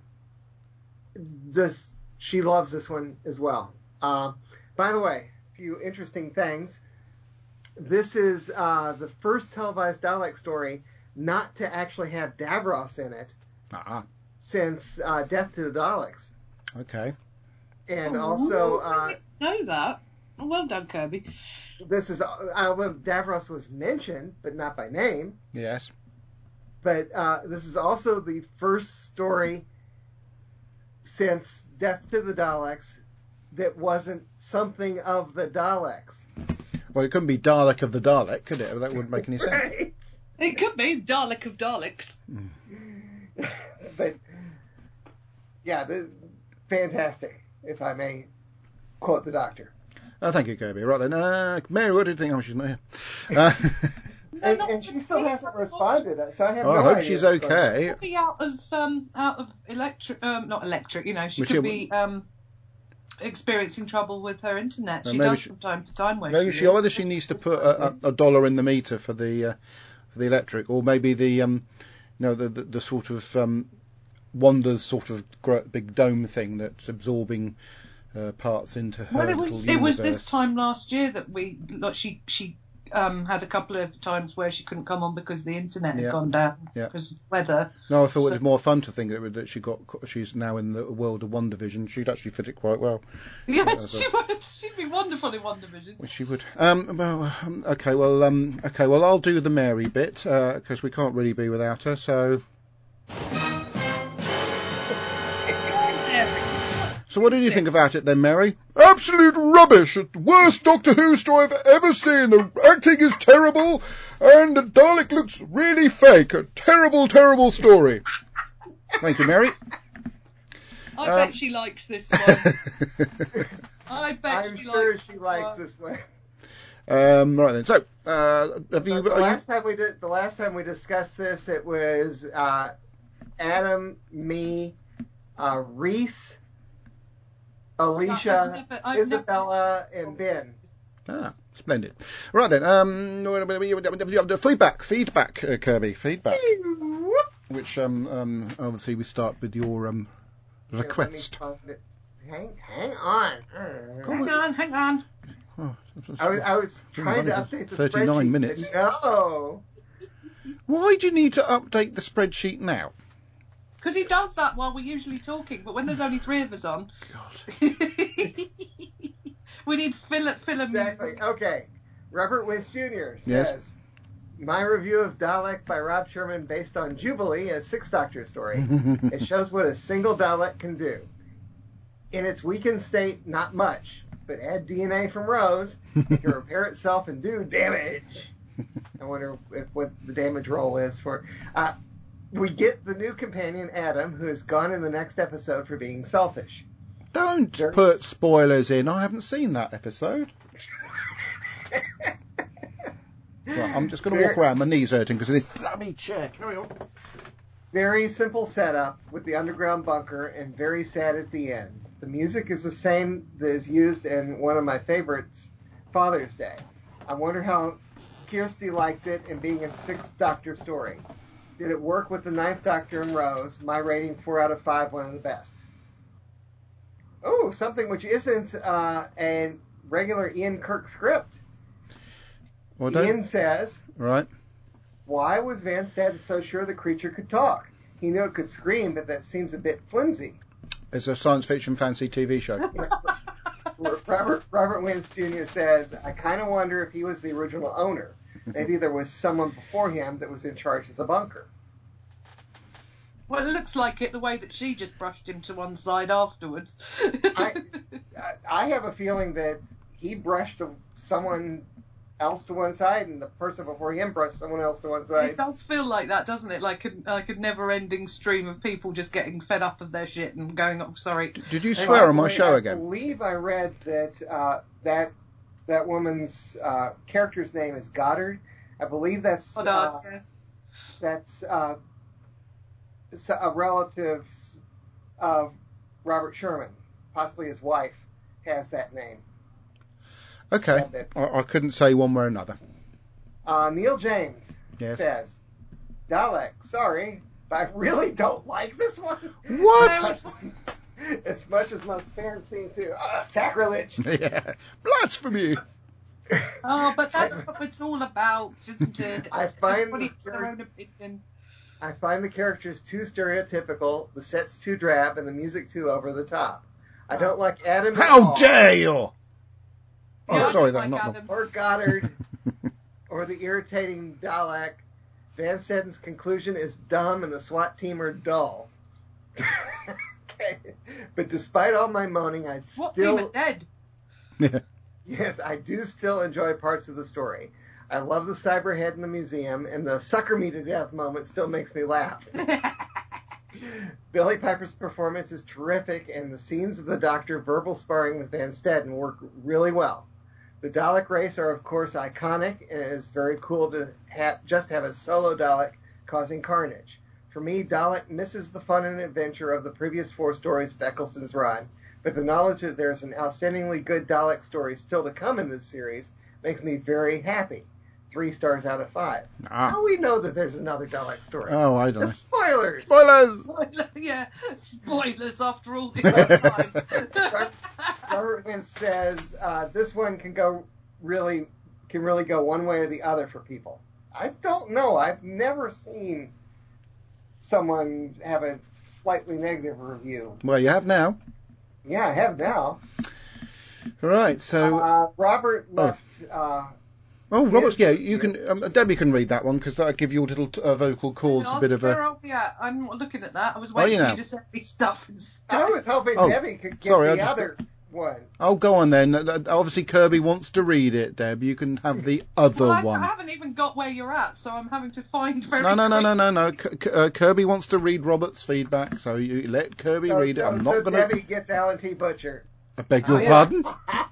this she loves this one as well. Uh, by the way, a few interesting things. This is uh, the first televised Dalek story not to actually have Davros in it Ah, since uh, Death to the Daleks. okay. And Oh, also, I uh, didn't know that. Oh, well done, Kirby. this is, although Davros was mentioned, but not by name, Yes. but uh, this is also the first story since Death to the Daleks that wasn't something of the Daleks. Well, it couldn't be Dalek of the Dalek, could it? That wouldn't make any sense. Right? It could be Dalek of Daleks. But, yeah, the, fantastic, if I may quote the Doctor. Oh, thank you, Kirby. Right then, uh, Mary, what did you think? Oh, she's not here. Uh, And, not and she still hasn't responded, so I have I no hope idea she's what's going on. okay. Could be out of um out of electric um not electric. You know, she Well, could she- be um experiencing trouble with her internet. Uh, She maybe does she- from time to time. Where Maybe she she is. either she needs to put a, a, a dollar in the meter for the uh, for the electric, or maybe the um, you know, the the, the sort of um, Wanda's sort of gr- big dome thing that's absorbing uh, parts into her Well, it little was universe. it was this time last year that we like she she um had a couple of times where she couldn't come on because the internet had Yeah. gone down Yeah. because of weather. No, I thought So- it was more fun to think that, it would- that she got she's now in the world of One Division. She'd actually fit it quite well. Yes, so- she would. She'd be wonderful in One Division. Which she would. Um, well, um, okay, well, um, okay, well, I'll do the Mary bit because we can't really be without her. So, so what did you think about it then, Mary? Absolute rubbish! The worst Doctor Who story I've ever seen. The acting is terrible, and the Dalek looks really fake. A terrible, terrible story. Thank you, Mary. I Um, bet she likes this one. I bet I'm she sure likes she this likes one. this one. um, right then. So, uh, have you? So the are you- last time we did, the last time we discussed this, it was uh, Adam, me, uh, Reese, Alicia, I've never- I've Isabella, and Ben. Ah, splendid. Right then, um, feedback, feedback, uh, Kirby, feedback. Which, um, um, obviously we start with your um Here, request. let me find it. Hang, hang on. Hang on, hang on. Oh, I was, I was trying to Running update the thirty-nine spreadsheet. minutes. but No. Why do you need to update the spreadsheet now? Because he does that while we're usually talking, but when there's only three of us on. God. We need Philip Philip. Exactly. Okay. Robert Wentz Junior says, Yes. my review of Dalek by Rob Sherman based on Jubilee, a Sixth Doctor story. It shows what a single Dalek can do. In its weakened state, not much, but add D N A from Rose, it can repair itself and do damage. I wonder if what the damage roll is for. Uh, we get the new companion, Adam, who is gone in the next episode for being selfish. Don't There's- put spoilers in. I haven't seen that episode. Right, I'm just going to walk There- around. My knees hurting because of this bloody chair. Carry on. Very simple setup with the underground bunker and very sad at the end. The music is the same that is used in one of my favorites, Father's Day. I wonder how Kirsty liked it in being a Sixth Doctor story. Did it work with the Ninth Doctor and Rose? My rating, four out of five, one of the best. Oh, something which isn't uh, a regular Ian Kirk script. Well done. Ian says, Right. why was Van Staden so sure the creature could talk? He knew it could scream, but that seems a bit flimsy. It's a science fiction fancy T V show. Robert Robert Wentz Junior says, I kind of wonder if he was the original owner. Maybe there was someone before him that was in charge of the bunker. Well, it looks like it the way that she just brushed him to one side afterwards. I, I I have a feeling that he brushed someone else to one side, and the person before him brushed someone else to one It side. does feel like that, doesn't it? Like a, like a never-ending stream of people just getting fed up of their shit and going, oh, sorry. Did you And swear on my I- show I again? believe I read that uh, that that woman's uh, character's name is Goddard. I believe that's But, uh, uh, yeah. that's uh, s- a relative of Robert Sherman, possibly his wife, has that name. Okay. That bit. I, I couldn't say one way or another. Uh, Neil James Yes. says, Dalek, sorry, but I really don't like this one. What? As much as, as, much as most fans seem to. Uh, sacrilege. Yeah. Blasphemy. Oh, but that's what it's all about, isn't it? I find Everybody the has their own opinion. I find the characters too stereotypical, the set's too drab, and the music too over the top. I don't like Adam at How all, dare you? Oh, Yeah, I sorry, don't that like not. Adam. or Goddard, or the irritating Dalek. Van Staden's conclusion is dumb, and the SWAT team are dull. Okay. But despite all my moaning, I What team still are dead? Yeah. yes, I do still enjoy parts of the story. I love the cyberhead in the museum, and the sucker me to death moment still makes me laugh. Billy Piper's performance is terrific, and the scenes of the Doctor verbal sparring with Van Staden work really well. The Dalek race are, of course, iconic, and it is very cool to ha- just have a solo Dalek causing carnage. For me, Dalek misses the fun and adventure of the previous four stories of Eccleston's run, but the knowledge that there's an outstandingly good Dalek story still to come in this series makes me very happy. Three stars out of five. Ah. How do we know that there's another Dalek story? Oh, I don't The know. spoilers! Spoilers! Yeah, spoilers after all this time. Robert- Robert Wentz says uh, this one can go really can really go one way or the other for people. I don't know. I've never seen someone have a slightly negative review. Well, you have now. Yeah, I have now. Right, so... Uh, Robert left. Uh, oh, Robert's, yes. yeah, you can... Um, Debbie can read that one, because that'll give your little uh, vocal cords a bit of Where a... are we at? I'm not looking at that. I was you waiting for know. you to send me stuff. And I was hoping Oh, Debbie could get sorry, I the just- other one. Oh, go on then. Uh, Obviously, Kirby wants to read it, Deb. You can have the other well, I, one. I haven't even got where you're at, so I'm having to find very No, no, no, quick- no, no, no. K- K- uh, Kirby wants to read Robert's feedback, so you let Kirby So, read so, it. I'm so not going to... Debbie gets Alan T. Butcher. I beg Oh, your yeah. pardon?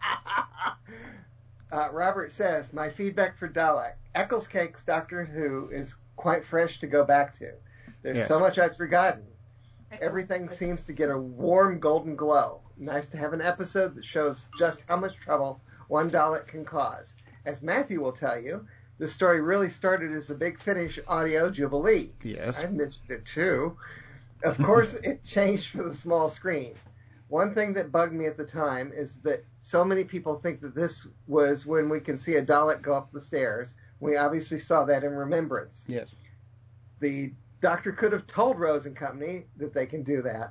uh, Robert says, my feedback for Dalek. Eccles Cake's Doctor Who is quite fresh to go back to. There's Yes. so much I'd forgotten. Everything seems to get a warm golden glow. Nice to have an episode that shows just how much trouble one Dalek can cause. As Matthew will tell you, this story really started as a Big Finish audio jubilee. Yes. I mentioned it too. Of course, it changed for the small screen. One thing that bugged me at the time is that so many people think that this was when we can see a Dalek go up the stairs. We obviously saw that in Remembrance. Yes. The Doctor could have told Rose and Company that they can do that.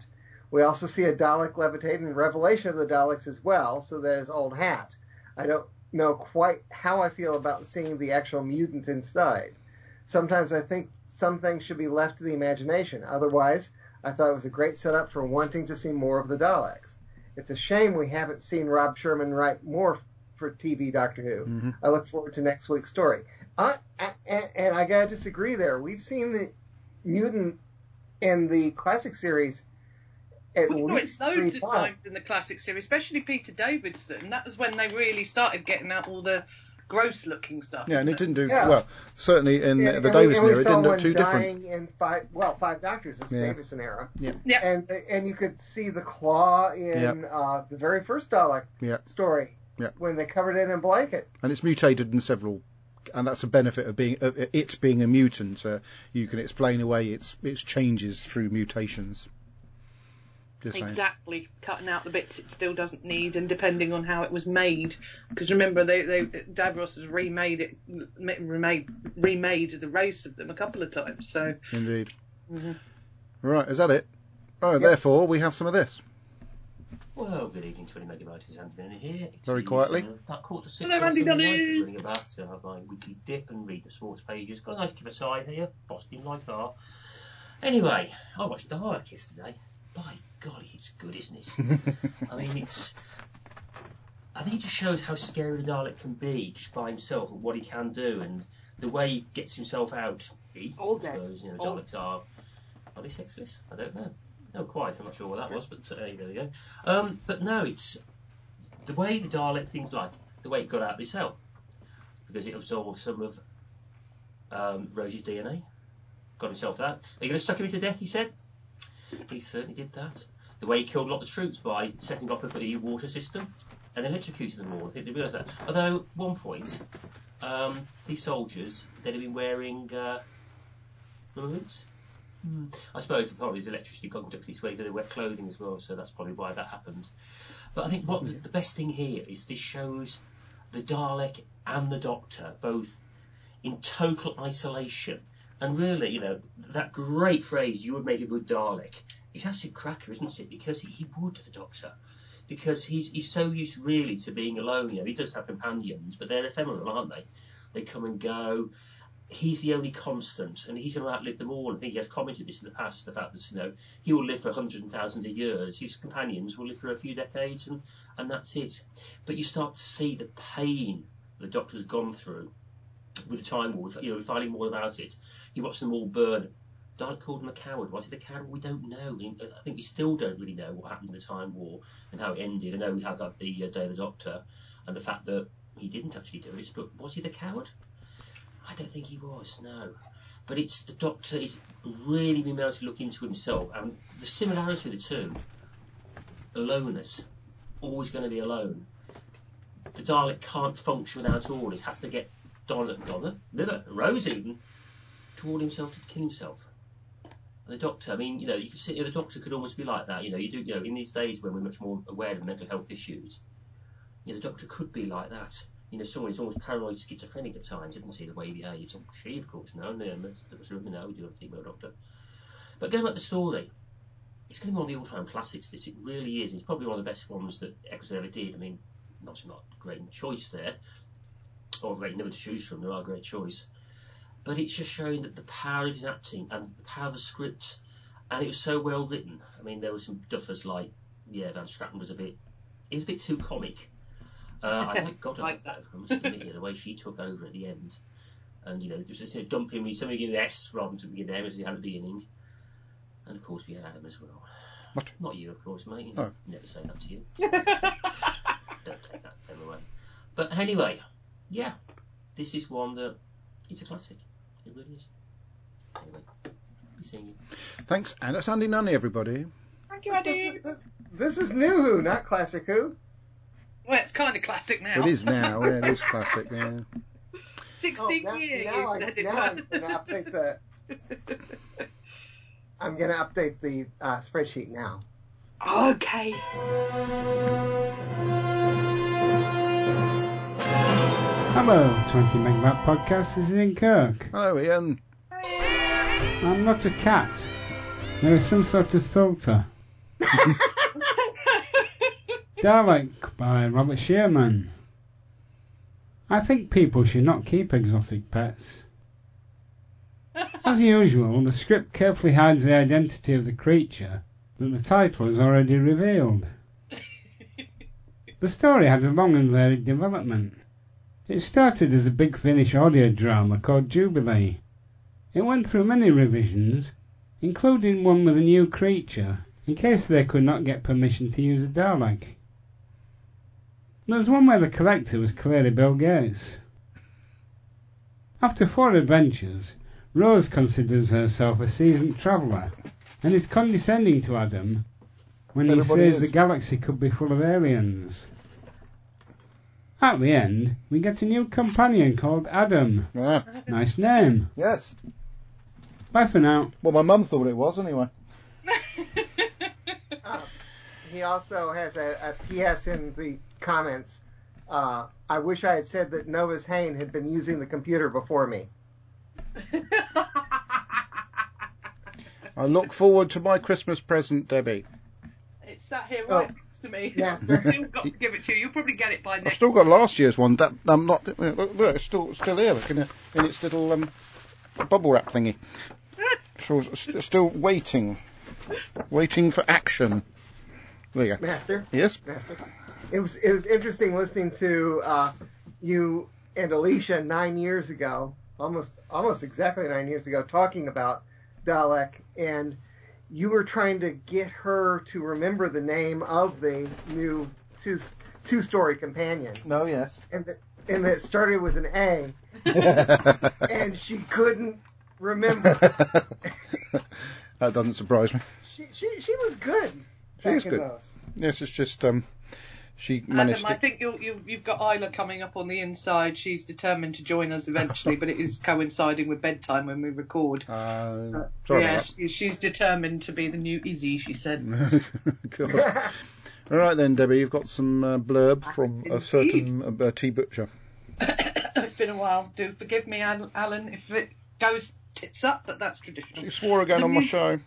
We also see a Dalek levitate in Revelation of the Daleks as well, so there's Old Hat. I don't know quite how I feel about seeing the actual mutant inside. Sometimes I think some things should be left to the imagination. Otherwise, I thought it was a great setup for wanting to see more of the Daleks. It's a shame we haven't seen Rob Sherman write more for T V Doctor Who. Mm-hmm. I look forward to next week's story. Uh, and, and I gotta disagree there. We've seen the mutant in the classic series at We saw it least loads three of times. times in the classic series, especially Peter Davidson. That was when they really started getting out all the gross-looking stuff. Yeah, and it wasn't didn't do Yeah. well. Certainly in And, the and we, Davison and we era, it saw didn't look one too different. dying in five, well, Five Doctors, the Yeah. Davison era. Yeah. Yeah. And and you could see the claw in uh, the very first Dalek Yeah. story Yeah. when they covered it in a blanket. And it's mutated in several, and that's a benefit of being of it being a mutant. Uh, you can explain away its its changes through mutations. Just saying. Exactly, cutting out the bits it still doesn't need, and depending on how it was made. Because remember, they, they Davros has remade it, remade remade the race of them a couple of times. So Indeed. Mhm. Right, is that it? Oh, Yep. therefore we have some of this. Well, good evening, twenty megabytes. Anthony here. It's Very the, quietly. Uh, about quarter to six Hello, on Andy Sunday Dunny. night, running about to have my weekly dip and read the sports pages. Got a nice give aside here, Boston like car. Anyway, I watched Dalek yesterday. By golly, it's good, isn't it? I mean, it's. I think it just shows how scary the Dalek can be just by himself and what he can do and the way he gets himself out. He, All I day. suppose, you know, All- Daleks are. Are they sexless? I don't know. No, quite. I'm not sure what that was, but uh, there we go. Um, but no, it's the way the Dalek things like the way it got out of the cell because it absorbed some of um, Rosie's D N A. Got himself that. Are you going to suck him to death? He said. He certainly did that. The way he killed a lot of troops by setting off the water system and electrocuting them all. I think they realised that. Although at one point, um, these soldiers they'd have been wearing uh, rubber boots. Hmm. I suppose probably there's electricity conducting its way, so they wear clothing as well, so that's probably why that happened. But I think what the, the best thing here is this shows the Dalek and the Doctor both in total isolation. And really, you know, that great phrase, you would make a good Dalek, it's absolute cracker, isn't it? Because he, he would, the Doctor. Because he's he's so used really to being alone. You know, he does have companions, but they're ephemeral, aren't they? They come and go. He's the only constant, and he's going to outlive them all. I think he has commented this in the past, the fact that, you know, he will live for hundreds and thousands of years. His companions will live for a few decades, and, and that's it. But you start to see the pain the Doctor's gone through with the Time War, you know, finding more about it. You watch them all burn. Dalek called him a coward. Was it a coward? We don't know. I think we still don't really know what happened in the Time War and how it ended. I know we have got the uh, Day of the Doctor and the fact that he didn't actually do it, but was he the coward? I don't think he was, no. But it's the Doctor is really being able to look into himself, and the similarity of the two, aloneness, always going to be alone. The Dalek can't function without orders, has to get Donna, Donna, Liver, Rose even, toward himself to kill himself. And the Doctor, I mean, you know, you can see, you know, the Doctor could almost be like that. You know, you do, you know, in these days when we're much more aware of mental health issues, you know, the Doctor could be like that. You know, someone who's almost paranoid schizophrenic at times, isn't he, the way he behaves? Oh, she, of course, no, no, that's, that's, no, we do have a female Doctor. But going back to the story, it's going to be one of the all-time classics, this. It really is. It's probably one of the best ones that Eccleston ever did. I mean, not not a great choice there, or a great number to choose from. There are a great choice. But it's just showing that the power of his acting and the power of the script, and it was so well written. I mean, there were some duffers like, yeah, Van Stratten was a bit, it was a bit too comic. Uh, I like Goddard, Like though. I must admit, yeah, the way she took over at the end, and you know, just you know, dumping me, somebody give S rather than somebody give M as we had at the beginning, and of course we had Adam as well. What? Not you, of course, mate. You know, Oh. never say that to you. Don't take that pen away. But anyway, yeah, this is one that it's a classic. It really is. Anyway, be seeing you. Thanks, and that's Andy Nunny, everybody. Thank you, This Eddie. is, this, this is new Who, not classic Who. Well, it's kind of classic now. It is now, yeah, it is classic, yeah. sixteen Oh, now, years. now, I, said it now was. I'm going to update the. I'm going to update the uh, spreadsheet now. Okay. Hello, twenty Megabyte Podcast. This is Ian Kirk. Hello, Ian. I'm not a cat. There is some sort of filter Dalek by Robert Sherman. I think people should not keep exotic pets. As usual, the script carefully hides the identity of the creature that the title has already revealed. The story had a long and varied development. It started as a Big Finish audio drama called Jubilee. It went through many revisions, including one with a new creature, in case they could not get permission to use a Dalek. There was one where the collector was clearly Bill Gates. After four adventures, Rose considers herself a seasoned traveller, and is condescending to Adam when Everybody he says is. the galaxy could be full of aliens. At the end, we get a new companion called Adam. Yeah. Nice name. Yes. Bye for now. Well, my mum thought it was anyway. Uh, he also has a, a P S in the comments. Uh, I wish I had said that Novus Hain had been using the computer before me. I look forward to my Christmas present, Debbie. It's sat here Oh. right next to me. Master. You've got to give it to you. You'll probably get it by next I've still got week. last year's one. That I'm not. Look, look, it's still still here. Look in, a, in its little um, bubble wrap thingy. So, st- still waiting, waiting for action. There you go. Master. Yes. Master. It was it was interesting listening to uh, you and Alicia nine years ago, almost almost exactly nine years ago, talking about Dalek, and you were trying to get her to remember the name of the new two two story companion, No. Yes. and that and that started with an A, and she couldn't remember. That doesn't surprise me. She she she was good. She back was in good. Those. Yes, it's just um, she managed Adam, I to. think you'll, you've, you've got Isla coming up on the inside. She's determined to join us eventually, but it is coinciding with bedtime when we record. Uh, sorry yeah, about she, she's determined to be the new Izzy, she said. that. God. All right then, Debbie, you've got some uh, blurb from a certain uh, T Butcher. It's been a while. Do forgive me, Al- Alan, if it goes tits up, but that's traditional. You swore again The on my mu- show.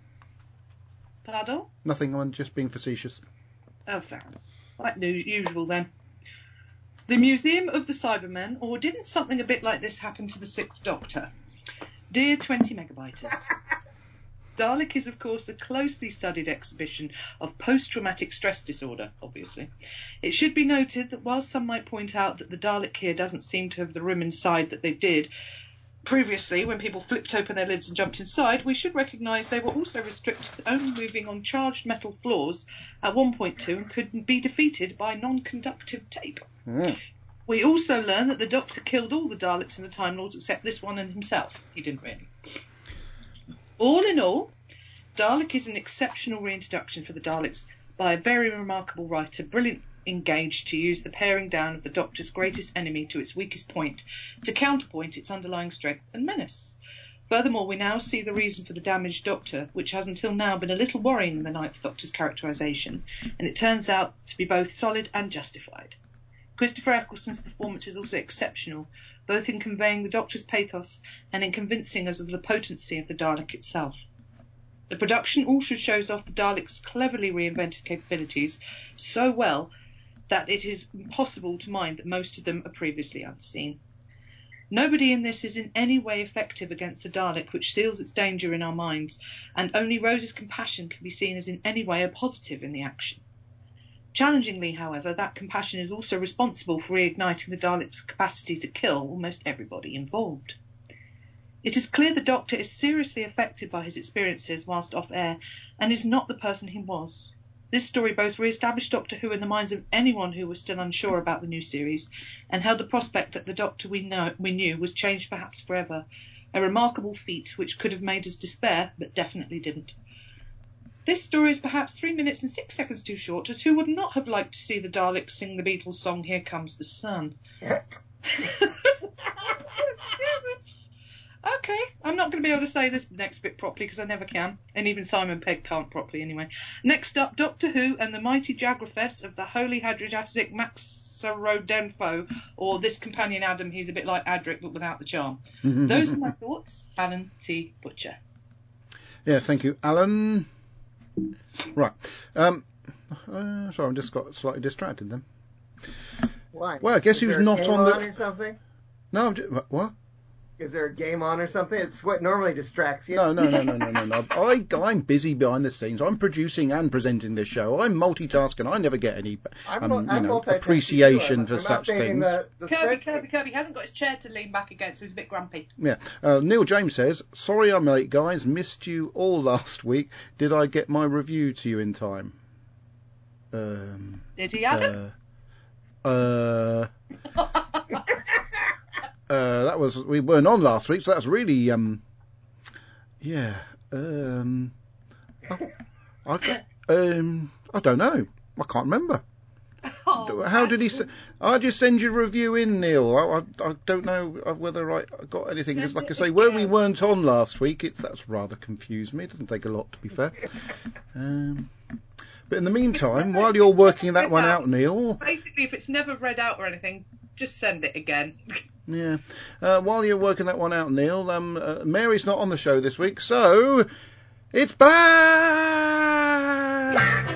Pardon? Nothing. I'm just being facetious. Oh, fair enough. Like nu- usual then. The Museum of the Cybermen, or didn't something a bit like this happen to the Sixth Doctor? Dear twenty megabyters. Dalek is, of course, a closely studied exhibition of post-traumatic stress disorder, obviously. It should be noted that while some might point out that the Dalek here doesn't seem to have the room inside that they did previously when people flipped open their lids and jumped inside, we should recognise they were also restricted to only moving on charged metal floors at one point two and could be defeated by non-conductive tape. Mm. We also learn that the Doctor killed all the Daleks and the Time Lords except this one and himself. He didn't really. All in all, Dalek is an exceptional reintroduction for the Daleks by a very remarkable writer, brilliant engaged to use the paring down of the Doctor's greatest enemy to its weakest point to counterpoint its underlying strength and menace. Furthermore, we now see the reason for the damaged Doctor, which has until now been a little worrying in the Ninth Doctor's characterisation, and it turns out to be both solid and justified. Christopher Eccleston's performance is also exceptional, both in conveying the Doctor's pathos and in convincing us of the potency of the Dalek itself. The production also shows off the Dalek's cleverly reinvented capabilities so well that it is impossible to mind that most of them are previously unseen. Nobody in this is in any way effective against the Dalek, which seals its danger in our minds, and only Rose's compassion can be seen as in any way a positive in the action. Challengingly, however, that compassion is also responsible for reigniting the Dalek's capacity to kill almost everybody involved. It is clear the Doctor is seriously affected by his experiences whilst off air, and is not the person he was. This story both re-established Doctor Who in the minds of anyone who was still unsure about the new series, and held the prospect that the Doctor we, know, we knew was changed perhaps forever, a remarkable feat which could have made us despair, but definitely didn't. This story is perhaps three minutes and six seconds too short, as who would not have liked to see the Daleks sing the Beatles song Here Comes the Sun? Okay, I'm not going to be able to say this next bit properly because I never can, and even Simon Pegg can't properly anyway. Next up, Doctor Who and the mighty Jagrafess of the Holy Hadridic Maxarodenfo, or this companion Adam, he's a bit like Adric but without the charm. Those are my thoughts. Alan T. Butcher. Yeah, thank you, Alan. Right. Um, uh, sorry, I just got slightly distracted then. Why? Well, I guess Is he was there a not game on the- or something? No, I'm just, what? Is there a game on or something? It's what normally distracts you. No, no, no, no, no, no, no. I, I'm busy behind the scenes. I'm producing and presenting this show. I'm multitasking. I never get any I'm, um, mul- you I'm know, multitasking appreciation too. for I'm such updating things. The, the Kirby, spreadsheet. Kirby, Kirby hasn't got his chair to lean back against, so he's a bit grumpy. Yeah. Uh, Neil James says, sorry I'm late, guys. Missed you all last week. Did I get my review to you in time? Um, Did he, Adam? uh, uh, uh, that was, we weren't on last week, so that's really, um, yeah, um, I, I, um, I don't know. I can't remember. Oh, How did he? that's- s- I just send your review in, Neil. I, I, I don't know whether I got anything. Because, Send like I it say, where we again. weren't on last week, it's that's rather confused me. It doesn't take a lot, to be fair. Um, but in the meantime, while you're working that one out, Neil, Basically, if it's never read out or anything, just send it again. yeah, uh, while you're working that one out, Neil, um, uh, Mary's not on the show this week, so it's back.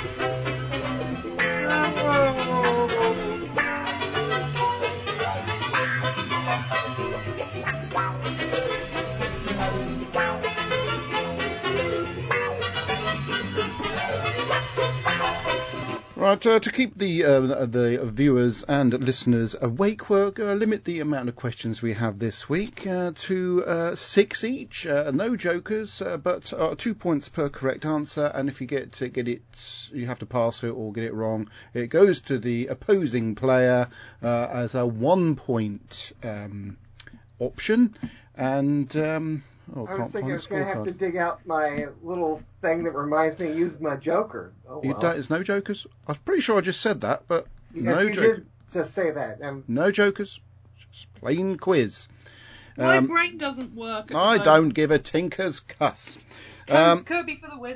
Right, uh, to keep the uh, the viewers and listeners awake, we're going to limit the amount of questions we have this week uh, to uh, six each. Uh, no jokers, uh, but uh, two points per correct answer. And if you get to get it, you have to pass it or get it wrong. It goes to the opposing player uh, as a one-point um, option. And um, oh, I was can't thinking I find was the going to have scorecard. to dig out my little thing that reminds me to use my Joker. Oh, You well. don't- There's no jokers. I was pretty sure I just said that, but Yes, no you jokers. did just say that. Um, No jokers, just plain quiz. My Um, brain doesn't work. At the I moment. don't give a tinker's cuss. Kirby, Um, Kirby for the win.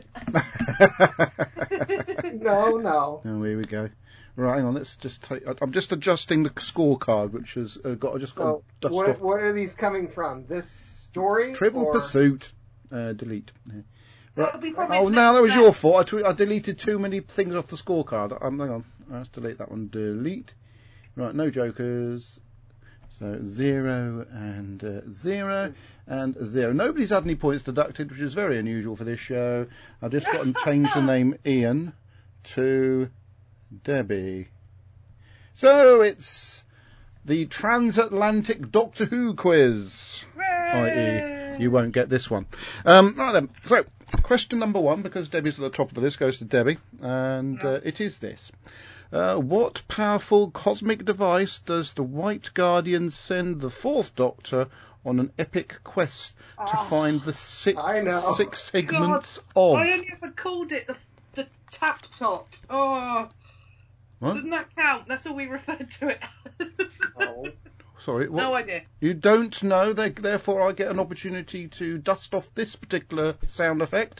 no, no. oh, here we go. Right, hang on. Let's just take. I- I'm just adjusting the scorecard, which has uh, got. I just So, got to dust what, off. what are these coming from? This story? Trivial or... Pursuit. Uh, delete. Yeah. That'll be from Oh, his no, that was little your set. fault. I, tw- I deleted too many things off the scorecard. Um, hang on. Let's delete that one. Delete. Right, no jokers. So zero and uh, zero and zero. Nobody's had any points deducted, which is very unusual for this show. I've just got to change the name Ian to Debbie. So it's the transatlantic Doctor Who quiz. that is, you won't get this one. Um, right then. So question number one, because Debbie's at the top of the list, goes to Debbie, and uh, it is this. Uh, what powerful cosmic device does the White Guardian send the Fourth Doctor on an epic quest to Oh, find the six, I know. six segments God, of? I only ever called it the the tap top. Oh, What? doesn't that count? That's all we referred to it as. Oh. Sorry, what? No idea. You don't know, they, therefore I get an opportunity to dust off this particular sound effect.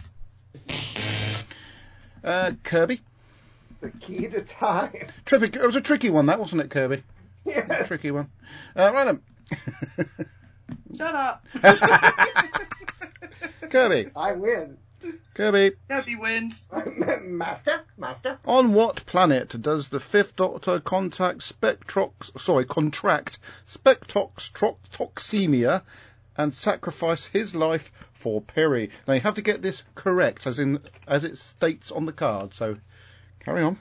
Uh, Kirby? The key to time. Tricky, it was a tricky one, that, wasn't it, Kirby? Yes. Tricky one. Uh, right then. Shut up. Kirby. I win. Kirby. Kirby wins. Master? Master? On what planet does the Fifth Doctor contact Spectrox, sorry, contract spectroxemia and sacrifice his life for Peri? Now you have to get this correct, as in as it states on the card. So carry on.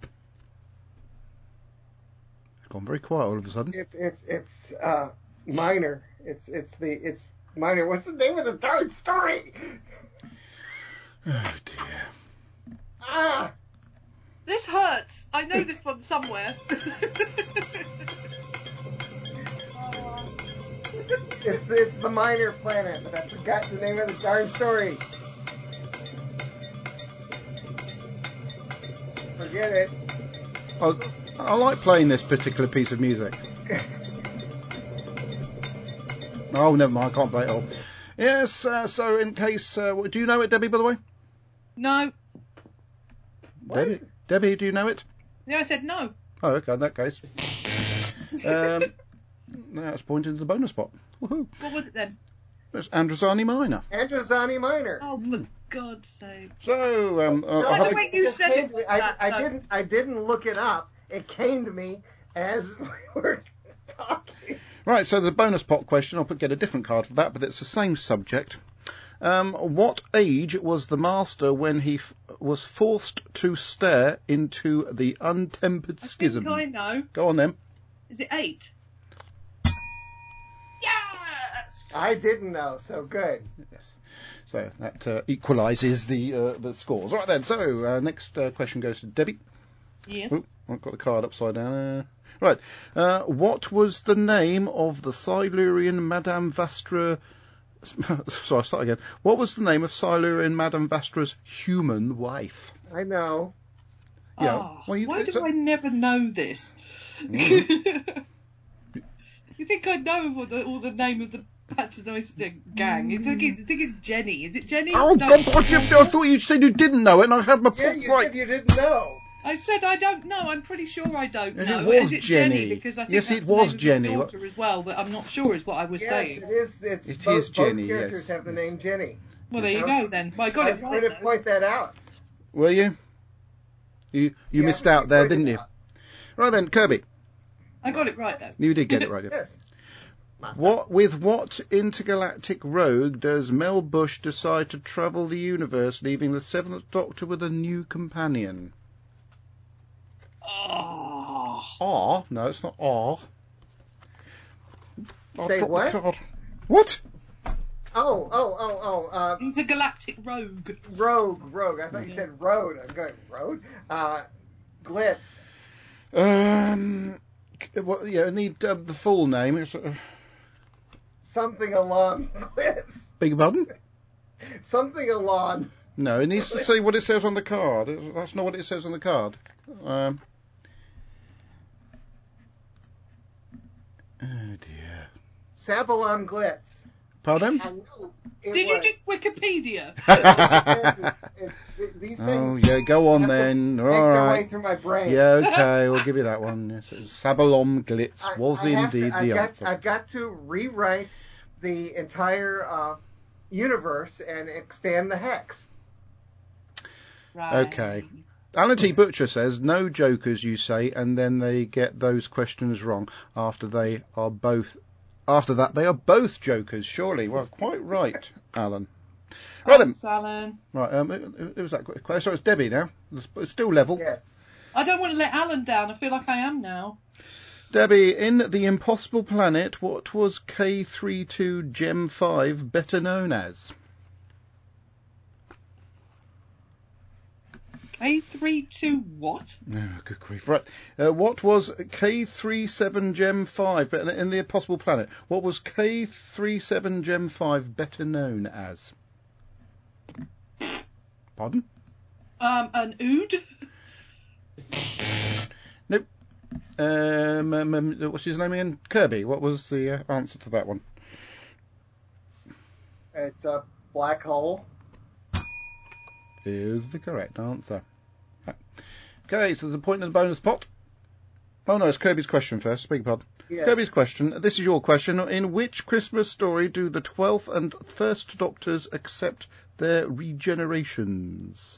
It's gone very quiet all of a sudden. It's it's it's uh minor. It's it's the it's minor. What's the name of the darn story? Oh dear. Ah! This hurts. I know this one somewhere. It's it's the minor planet, but I forgot the name of the darn story. Forget it. I, I like playing this particular piece of music. Oh, never mind. I can't play it all. Yes. Uh, so in case, uh, do you know it, Debbie? By the way. No. What? Debbie, Debbie, do you know it? Yeah, I said no. Oh, okay, in that case. Um, now it's pointing to the bonus spot. Woohoo. What was it then? It's Androzani Minor. Androzani Minor. Oh, for God's sake! So, um, I'll, No, I'll have the to, way it you just said came it to me. was I, that, I though. didn't. I didn't look it up. It came to me as we were talking. Right, so the bonus pot question, I'll put, get a different card for that, but it's the same subject. Um, what age was the master when he f- was forced to stare into the untempered I schism? think I know. Go on then. Is it eight? Yes! I didn't know. So good. Yes. So that uh, equalises the uh, the scores. Right then, so uh, next uh, question goes to Debbie. Yes. Oh, I've got the card upside down. Uh, right. Uh, what was the name of the Silurian Madame Vastra... Sorry, I'll start again. What was the name of Silurian Madame Vastra's human wife? I know. Yeah. Oh, well, you- why it's do a- I never know this? Mm. You think I know all the, all the name of the Paternoster gang? You think it's, I think it's Jenny. Is it Jenny? Oh, No, God, what you, I thought you said you didn't know it, and I had my Yeah, points you right. said you didn't know. I said I don't know. I'm pretty sure I don't Yes, know. it was Is it Jenny. Because I think Yes, that's it the was name Jenny. Of his daughter as well, but I'm not sure is what I was Yes, saying. it is. It's It both, is Jenny, Both characters yes, have the yes. name Jenny. Well, there you I go was- then. Well, I got I it was right. going to though. point that out. Were you? You you Yeah, missed out you there, pointed didn't it you? out. Right then, Kirby. I got it right though. You did get it right. Yeah. Yes. Master. What with what intergalactic rogue does Mel Bush decide to travel the universe, leaving the Seventh Doctor with a new companion? Oh. Ah, no, it's not ah. I'll Say drop the what? card. What? Oh, oh, oh, oh. Uh, Intergalactic rogue. rogue, rogue. I thought you said road. I'm going road. Uh, glitz. Um, c- what? Yeah, I need uh, the full name. It's, uh, Something along glitz. beg your pardon? Something along. No, it needs to say what it says on the card. It's- That's not what it says on the card. Um. Oh dear. Sabalon glitz. Pardon? I know it Did you was. just Wikipedia? It- it- it- these Oh things yeah, go on have to then. make All their way right. through my brain. Yeah, okay, we'll give you that one. Yes, it was Sabalom Glitz I- was I have indeed to, I've the got, answer. I've got to rewrite the entire uh, universe and expand the hex. Right. Okay. Alan T. Butcher says, no jokers, you say, and then they get those questions wrong after they are both. After that, they are both jokers, surely. Well, quite right, Alan. Right then. Thanks, Alan. Right, um, it, it was that quick. So it's Debbie now. It's, it's still level. Yes. I don't want to let Alan down. I feel like I am now. Debbie, in The Impossible Planet, what was K thirty-two Gem five better known as? K three two what? Oh, good grief. Right. Uh, what was K thirty-seven Gem five but in The Impossible Planet? What was K thirty-seven Gem five better known as? Pardon? Um, an ood? Nope. Um, um, um, what's his name again? Kirby. What was the uh, answer to that one? It's a black hole. Is the correct answer. Okay, so there's a point in the bonus pot. Oh no, it's Kirby's question first. Beg your pardon. Yes. Kirby's question. This is your question. In which Christmas story do the twelfth and first Doctors accept their regenerations?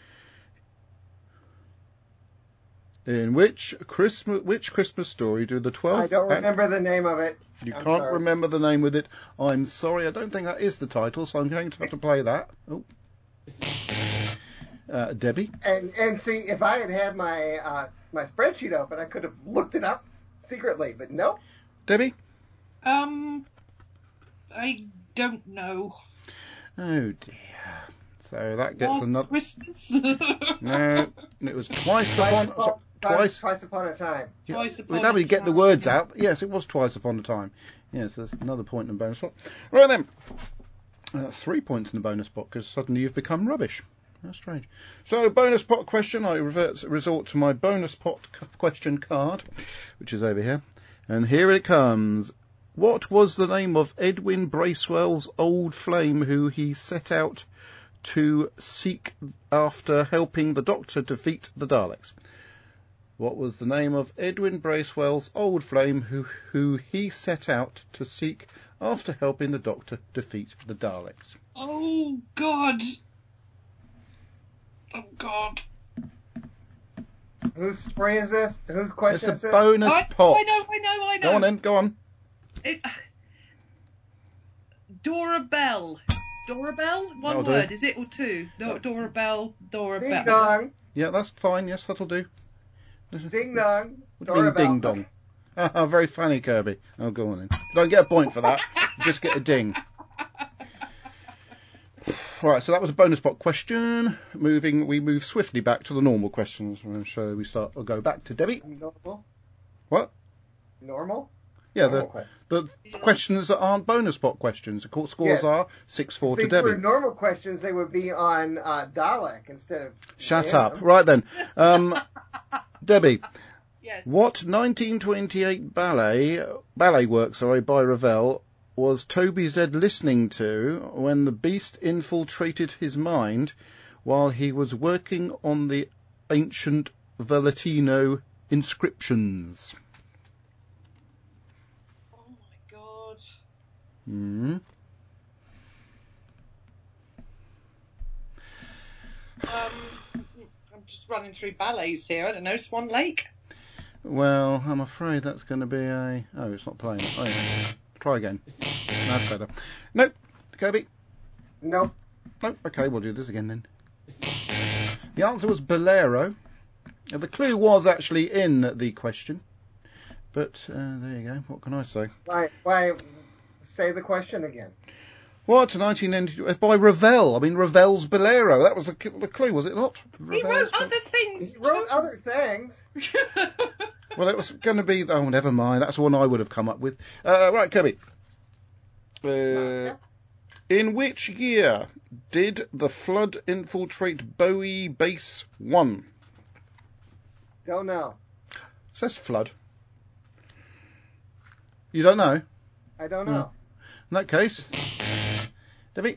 In which Christmas which Christmas story do the twelfth? I don't remember the name of it. You I'm can't sorry. remember the name with it. I'm sorry. I don't think that is the title, so I'm going to have to play that. Oh. Uh, Debbie. And and see, if I had had my uh, my spreadsheet open, I could have looked it up secretly, but nope. Debbie. Um, I don't know. Oh dear. So that gets Last another. Christmas? No, it was twice Twice upon. upon, so- twice, twice. twice upon a time. Twice We upon never a get the time. words out. Yes, it was twice upon a time. Yes, there's another point in the bonus pot. Right then. That's three points in the bonus pot because suddenly you've become rubbish. That's strange. So, bonus pot question. I revert, resort to my bonus pot c- question card, which is over here. And here it comes. What was the name of Edwin Bracewell's old flame who he set out to seek after helping the Doctor defeat the Daleks? What was the name of Edwin Bracewell's old flame who, who he set out to seek after helping the Doctor defeat the Daleks? Oh, God. Oh, God. Whose story is this? Whose question It's is a this? bonus I, pot. I know, I know, I know. Go on then, go on. It, Dora Bell. Dora Bell? One That'll do. word, is it, or two? Do, Dora Bell, Dora Ding Bell. dong. Yeah, that's fine. Yes, that'll do. Ding dong. What do you mean Doorbell. ding dong? Ah, very funny, Kirby. Oh, go on then. Don't get a point for that. You just get a ding. Right, so that was a bonus pot question. Moving, we move swiftly back to the normal questions. So we start. We'll go back to Debbie. Normal. What? Normal. Yeah, Normal the question. the questions that aren't bonus pot questions. The court scores Yes. are six four If to these Debbie. were normal questions, they would be on uh, Dalek instead of. Shut random. up. Right then, um, Debbie. Yes. What nineteen twenty-eight ballet ballet work, sorry, by Ravel was Toby Zed listening to when the beast infiltrated his mind while he was working on the ancient Velatino inscriptions? Oh, my God. Hmm. Um, I'm just running through ballets here. I don't know, Swan Lake? Well, I'm afraid that's going to be a... Oh, it's not playing. Oh, yeah. Try again. That's better. Nope. Kirby? Nope. Nope. Okay, we'll do this again then. The answer was Bolero. Uh, The clue was actually in the question. But uh, there you go. What can I say? Why? Why? Say the question again. What? nineteen ninety-two by Ravel. I mean, Ravel's Bolero. That was the, the clue, was it not? He Ravel's wrote other things. He wrote too. other things. Well, it was going to be... Oh, never mind. That's the one I would have come up with. Uh, right, Kirby. Uh, Master. in which year did the flood infiltrate Bowie Base one? Don't know. It says flood. You don't know? I don't know. In that case, Debbie?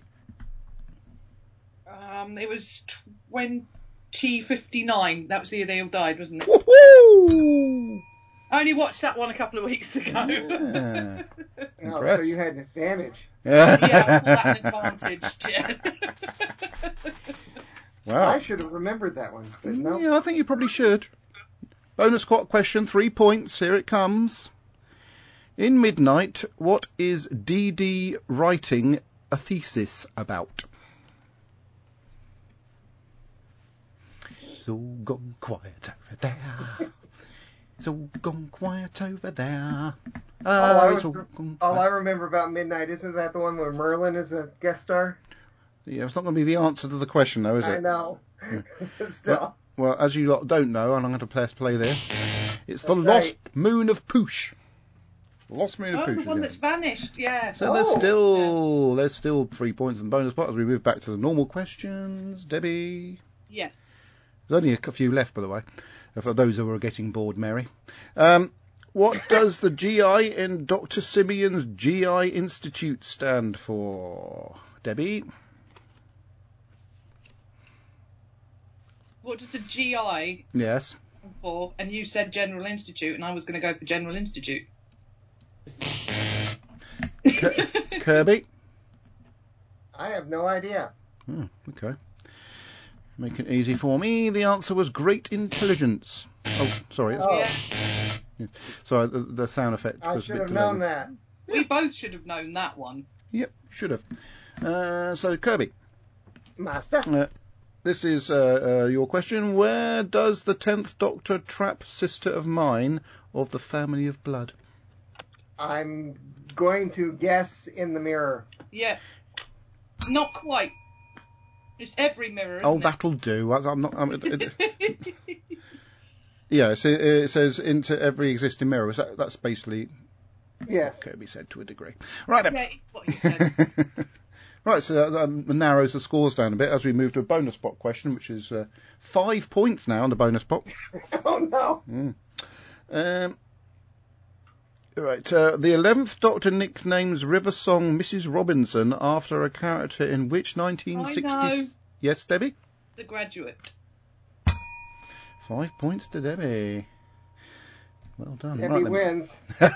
Um, it was twenty fifty-nine. That was the year they all died, wasn't it? Woohoo! I only watched that one a couple of weeks ago. Yeah. Oh, so Impressed. you had an advantage. Yeah, I call that an advantage. Yeah. Wow. I should have remembered that one. But no. Yeah, I think you probably should. Bonus quat question, three points. Here it comes. In Midnight, what is Dee Dee writing a thesis about? It's all gone quiet over there. It's all gone quiet over there. All, I, Oh, was, it's all gone all I quiet. remember about Midnight, isn't that the one where Merlin is a guest star? Yeah, it's not going to be the answer to the question, though, is it? I know. Still. Well, as you lot don't know, and I'm going to play, play this, it's the That's Lost right. Moon of Poosh. Lost Moon of Oh, Poosh. the is one the that's answer. vanished, yes. So there's Oh. still there's still three points in the bonus pot as we move back to the normal questions. Debbie, Yes. there's only a few left, by the way, for those who are getting bored, Mary. Um, what does the G I in Doctor Simeon's G I Institute stand for? Debbie? What does the G I Yes. stand for? And you said General Institute, and I was going to go for General Institute. K- Kirby? I have no idea. Oh, okay. Make it easy for me. The answer was Great Intelligence. Oh, sorry. It's, Oh. Yeah. sorry, the, the sound effect I was a should bit have delayed. known that. We both should have known that one. Yep, should have. Uh, so, Kirby, Master. uh, this is uh, uh, your question. Where does the tenth Doctor trap Sister of Mine of the Family of Blood? I'm going to guess in the mirror. Yeah. Not quite. It's every mirror, Oh, isn't that'll do. I- I'm not. I'm, it, it, it? yeah, so it says into every existing mirror. So that, that's basically Yes. what Kirby said to a degree. Right then. Okay, what you said. Right, so that um, narrows the scores down a bit as we move to a bonus pot question, which is uh, five points now on the bonus pot. Oh no. Mm. Um, right, uh, the eleventh Doctor nicknames River Song Missus Robinson after a character in which nineteen sixties... I know. Yes, Debbie? The Graduate. Five points to Debbie. Well done. Debbie right, wins.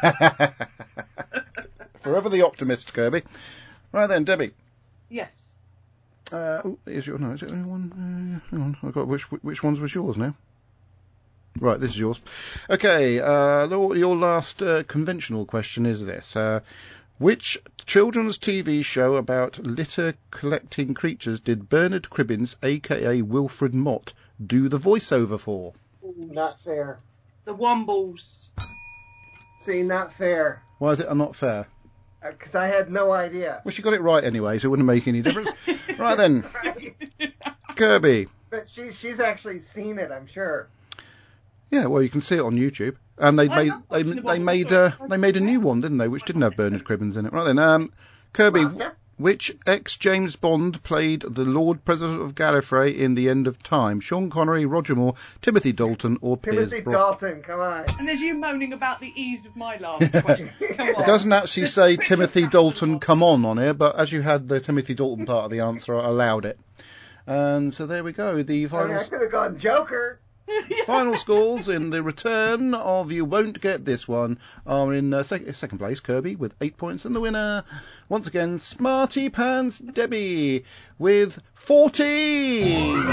Forever the optimist, Kirby. Right then, Debbie. Yes. Uh, oh, is your no? Is it only one? Uh, hang on, I got which which ones was yours now? Right, this is yours. Okay, uh, the- your last uh, conventional question is this: uh, which children's T V show about litter collecting creatures did Bernard Cribbins, aka Wilfred Mott, do the voiceover for? Not fair. The Wombles. See, not fair. Why is it not fair? Because I had no idea. Well, she got it right anyway, so it wouldn't make any difference. Right then, Right. Kirby. But she, she's actually seen it, I'm sure. Yeah, well, you can see it on YouTube, and they I made have they watched the they one made before. uh, they made a new one, didn't they? Which didn't have Bernard Cribbins in it. Right then, um, Kirby, Rasta? which ex James Bond played the Lord President of Gallifrey in The End of Time? Sean Connery, Roger Moore, Timothy Dalton, or Piers Timothy Brosnan? Dalton, come on. And there's you moaning about the ease of my last question. Come on. It doesn't actually Just say switch Timothy it back Dalton, on. come on, on here, but as you had the Timothy Dalton part of the answer, I allowed it. And so there we go. The I mean, final I could have gone Joker. Final scores in the return of You Won't Get This One are in uh, sec- second place, Kirby, with eight points, and the winner, once again, Smarty Pants Debbie, with fourteen.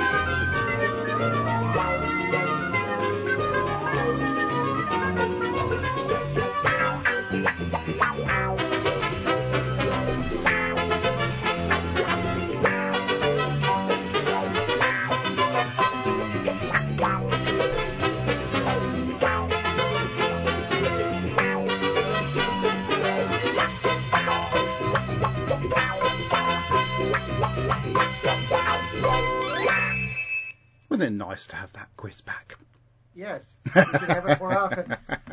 Wasn't it nice to have that quiz back? Yes, you should have it more often.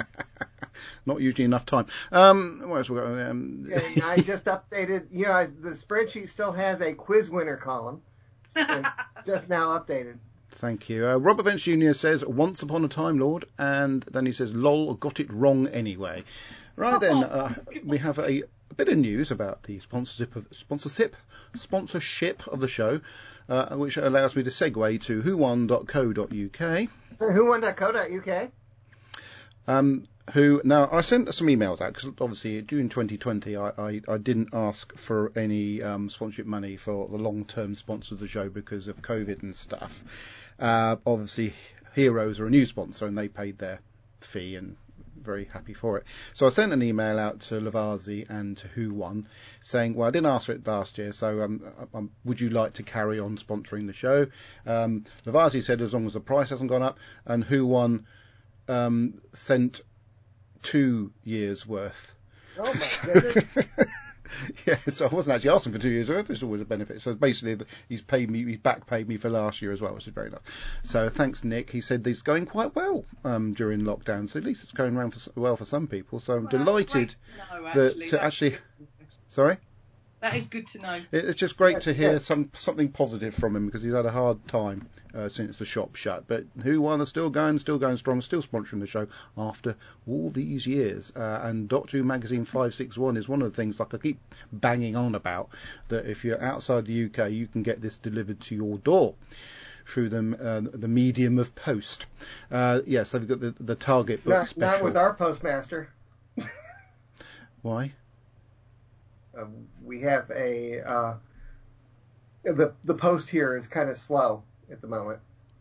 Not usually enough time. Um, what else we got? Um, And I just updated, you know, I, the spreadsheet still has a quiz winner column. And just now updated. Thank you. Uh, Robert Vance Junior says, Once Upon a Time Lord, and then he says, lol, got it wrong anyway. Right then, uh, we have a, a bit of news about the sponsorship of, sponsorship, sponsorship of the show, uh, which allows me to segue to who won dot co dot uk. So who won dot co dot uk? Um, who now I sent some emails out because obviously during twenty twenty I, I, I didn't ask for any um, sponsorship money for the long-term sponsors of the show because of COVID and stuff. Uh, obviously, Heroes are a new sponsor and they paid their fee and very happy for it. So I sent an email out to Lavazzi and to Who Won saying, well, I didn't ask for it last year, so um, um, would you like to carry on sponsoring the show? Um, Lavazzi said as long as the price hasn't gone up, and Who Won um, sent two years worth. Oh my goodness. Yeah, so I wasn't actually asking for two years worth. It's always a benefit. So basically, he's paid me, he's back paid me for last year as well, which is very nice. So thanks, Nick. He said this is going quite well um, during lockdown. So at least it's going around for, well for some people. So I'm Well, delighted no, that actually, to that's actually. good. Sorry. That is good to know. It- It's just great to hear Yeah. some something positive from him because he's had a hard time uh, since the shop shut. But Who Won are still going, still going strong, still sponsoring the show after all these years. Uh, and Doctor Who Magazine five six one is one of the things, like I keep banging on about, that if you're outside the U K, you can get this delivered to your door through the, uh, the medium of post. Uh, yes, they've got the, the Target book Not, special. not with our postmaster. Why? Uh, we have a uh, the the post here is kind of slow at the moment.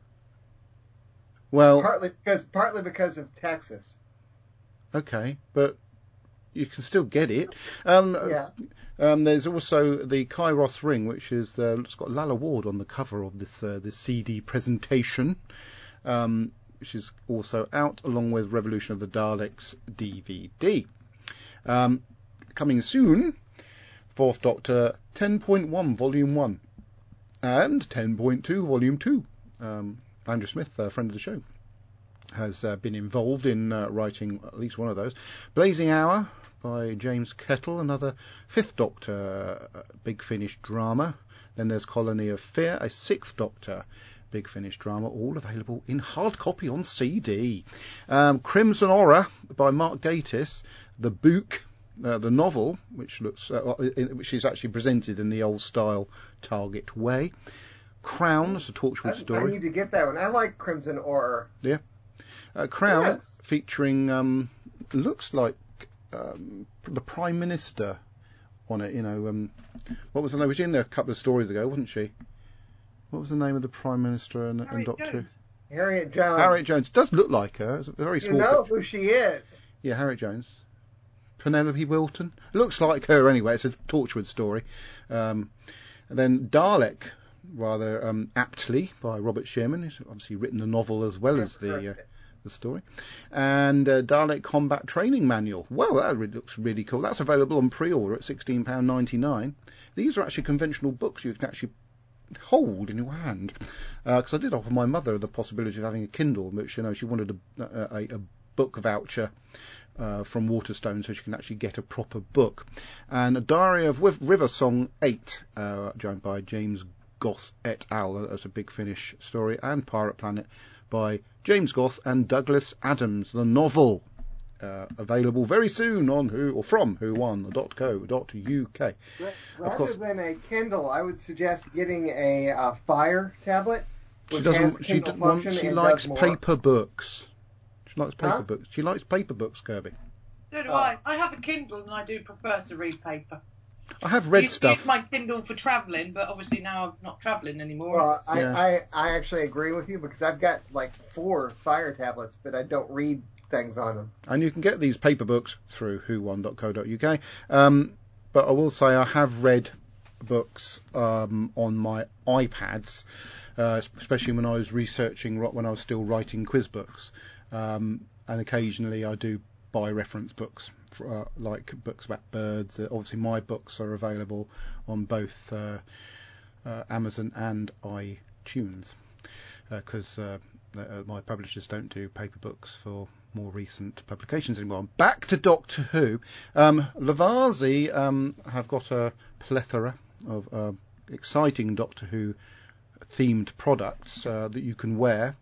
Well, Partly because partly because of Texas. okay, but you can still get it. Um, Yeah. Um, there's also the Kairos ring, which is uh, it's got Lalla Ward on the cover of this uh, this C D presentation, um, which is also out along with Revolution of the Daleks D V D. Um, coming soon, Fourth Doctor ten point one Volume one and ten point two Volume two. Um, Andrew Smith, a friend of the show, has uh, been involved in uh, writing at least one of those. Blazing Hour by James Kettle, another Fifth Doctor uh, Big Finish drama. Then there's Colony of Fear, a Sixth Doctor Big Finish drama, all available in hard copy on C D. Um, Crimson Aura by Mark Gatiss, the book, uh, the novel, which looks uh, which is actually presented in the old style Target way. Crown, it's a I, Torchwood I story. need to get that one. I like Crimson Horror. Uh, Crown, Yes. featuring, um, looks like um, the Prime Minister on it. You know, um, what was the name? She was in there a couple of stories ago, wasn't she? What was the name of the Prime Minister and, and Harriet Doctor? Jones. Harriet Jones. Harriet Jones does look like her. It's a very You small know picture. who she is. Yeah, Harriet Jones. Penelope Wilton. Looks like her anyway. It's a Torchwood story. Um, and then Dalek, rather um, aptly, by Robert Sherman. He's obviously written the novel as well as the uh, the story. And uh, Dalek Combat Training Manual. Well, that really looks really cool. That's available on pre-order at sixteen pounds ninety-nine. These are actually conventional books you can actually hold in your hand. Because uh, I did offer my mother the possibility of having a Kindle, which, you know, she wanted a, a, a book voucher uh, from Waterstone so she can actually get a proper book. And a Diary of Wiv- River Song eight, uh, joined by James Goss et al. That's a Big Finish story. And Pirate Planet by James Goss and Douglas Adams, the novel. Uh, available very soon on who or from who one dot co dot uk. Ra- Rather course. than a Kindle, I would suggest getting a uh, Fire tablet, She which doesn't. has She Kindle d- wants. function She and likes does more. paper books. She likes paper Huh? books. She likes paper books, Kirby. So do Oh. I. I have a Kindle and I do prefer to read paper. I have read I used to stuff. use my Kindle for travelling, but obviously now I'm not travelling anymore. Well, I, Yeah. I, I actually agree with you because I've got like four Fire tablets, but I don't read things on them. And you can get these paper books through who one dot co dot uk. Um, but I will say I have read books um, on my iPads, uh, especially when I was researching, ro- when I was still writing quiz books. Um, and occasionally I do buy reference books, for, uh, like books about birds. Uh, obviously my books are available on both uh, uh, Amazon and iTunes, because uh, uh, my publishers don't do paper books for more recent publications anymore. Back to Doctor Who. Um, Lavazzi um, have got a plethora of uh, exciting Doctor Who themed products uh, that you can wear.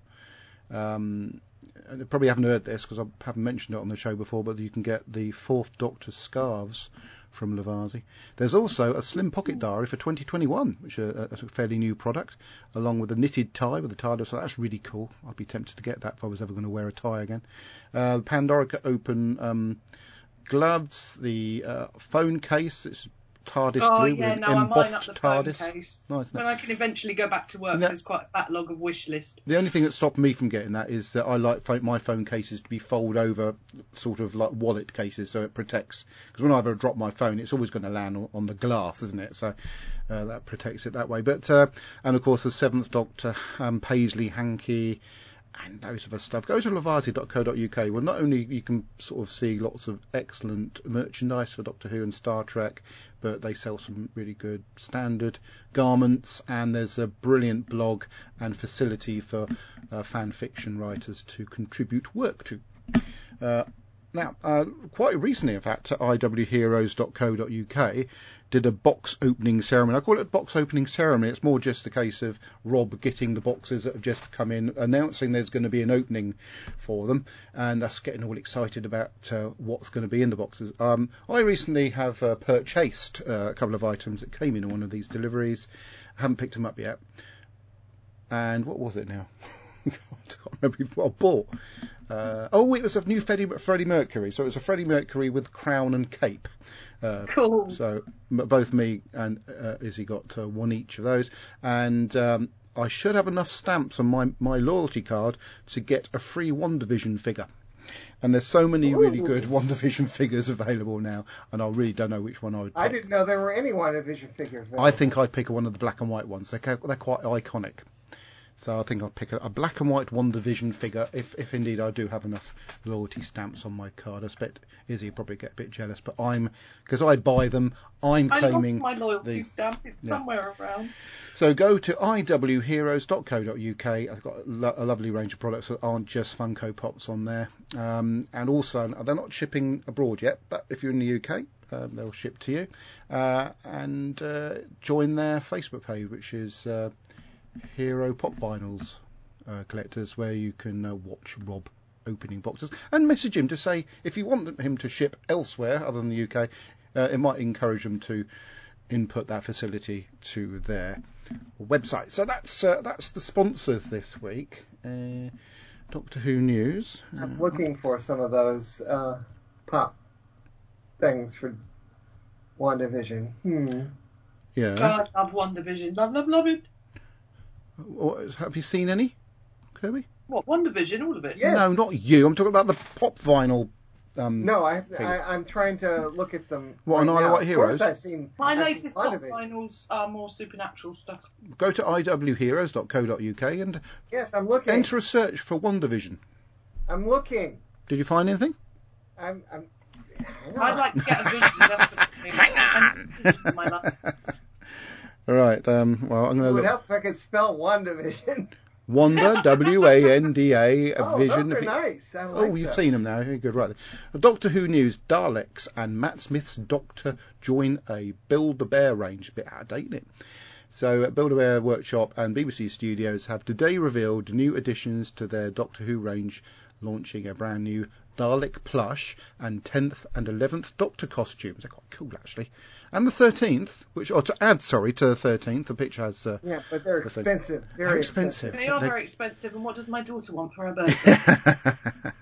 Um, and you probably haven't heard this because I haven't mentioned it on the show before, but you can get the Fourth Doctor scarves from Lavazzi. There's also a slim pocket diary for twenty twenty-one, which is a, a fairly new product, along with a knitted tie with a TARDIS. So that's really cool. I'd be tempted to get that if I was ever going to wear a tie again. Uh, Pandorica Open um, gloves, the uh, phone case. It's TARDIS oh blue yeah, with an no, I mine up embossed the phone TARDIS. case. Nice, isn't it? When I can eventually go back to work, No. there's quite a backlog of wish list. The only thing that stopped me from getting that is that I like pho- my phone cases to be fold over, sort of like wallet cases, so it protects. Because when I ever drop my phone, it's always going to land on, on the glass, isn't it? So uh, that protects it that way. But uh, and of course the Seventh Doctor, um, Paisley hanky, and those of us stuff. Go to lavazzi dot co dot uk. Well, not only you can sort of see lots of excellent merchandise for Doctor Who and Star Trek, but they sell some really good standard garments, and there's a brilliant blog and facility for uh, fan fiction writers to contribute work to. Uh, now, uh, quite recently, in fact, i w heroes dot co dot uk did a box opening ceremony. I call it a box opening ceremony. It's more just a case of Rob getting the boxes that have just come in, announcing there's going to be an opening for them, and us getting all excited about uh, what's going to be in the boxes. Um, I recently have uh, purchased uh, a couple of items that came in on one of these deliveries. I haven't picked them up yet. And what was it now? I can't remember what I bought. Uh, oh, it was a new Freddie, Freddie Mercury. So it was a Freddie Mercury with crown and cape. Uh, Cool. So m- both me and uh, Izzy got uh, one each of those. And um, I should have enough stamps on my, my loyalty card to get a free WandaVision figure. And there's so many really Ooh. good WandaVision figures available now, and I really don't know which one I would pick. I didn't know there were any WandaVision figures. Available. I think I'd pick one of the black and white ones. They're, ca- they're quite iconic. So I think I'll pick a, a black and white WandaVision figure, if if indeed I do have enough loyalty stamps on my card. I expect Izzy will probably get a bit jealous, but I'm, because I buy them, I'm I claiming lost my loyalty the- stamp. It's yeah. somewhere around. So go to i w heroes dot co dot uk. I've got a, lo- a lovely range of products that aren't just Funko Pops on there. Um, and also, they're not shipping abroad yet, but if you're in the U K, um, they'll ship to you. Uh, and uh, join their Facebook page, which is uh, Hero Pop Vinyls uh, Collectors, where you can uh, watch Rob opening boxes and message him to say if you want him to ship elsewhere other than the U K, uh, it might encourage them to input that facility to there. website. So that's uh, that's the sponsors this week. Uh, Doctor Who news. I'm Uh, looking for some of those uh, pop things for WandaVision. Hmm. yeah. God, love WandaVision. Love, love, love it. What- have you seen any, Kirby? What, WandaVision? All of it? Yes. No, not you. I'm talking about the pop vinyl. Um, No, I, thing. I I'm trying to look at them. What, right on Isle of now. Wight Heroes? Of course, I've seen. My I've seen latest pop WandaVision. finals are more supernatural stuff. Go to i w heroes dot co dot u k and Yes, I'm looking. enter a search for WandaVision. I'm looking. Did you find anything? I'm. I'm hang I'd on. like to get a vision. That's what Hang on. my life. All right. Um, well, I'm It going to would look. help if I could spell WandaVision. Wanda, W A N D A, a Oh, vision. those are of- nice. I like Oh, you've those. seen them now. Very good, right. Doctor Who news: Daleks and Matt Smith's Doctor join a Build-A-Bear range. A bit out of date, isn't it? So, uh, Build-A-Bear Workshop and B B C Studios have today revealed new additions to their Doctor Who range, launching a brand new Dalek plush and tenth and eleventh Doctor costumes. They're quite cool, actually. And the thirteenth, which, or to add, sorry, to the thirteenth, the picture has. Uh, Yeah, but they're the thing. expensive. Very They're expensive. They are They- very expensive, and what does my daughter want for her birthday?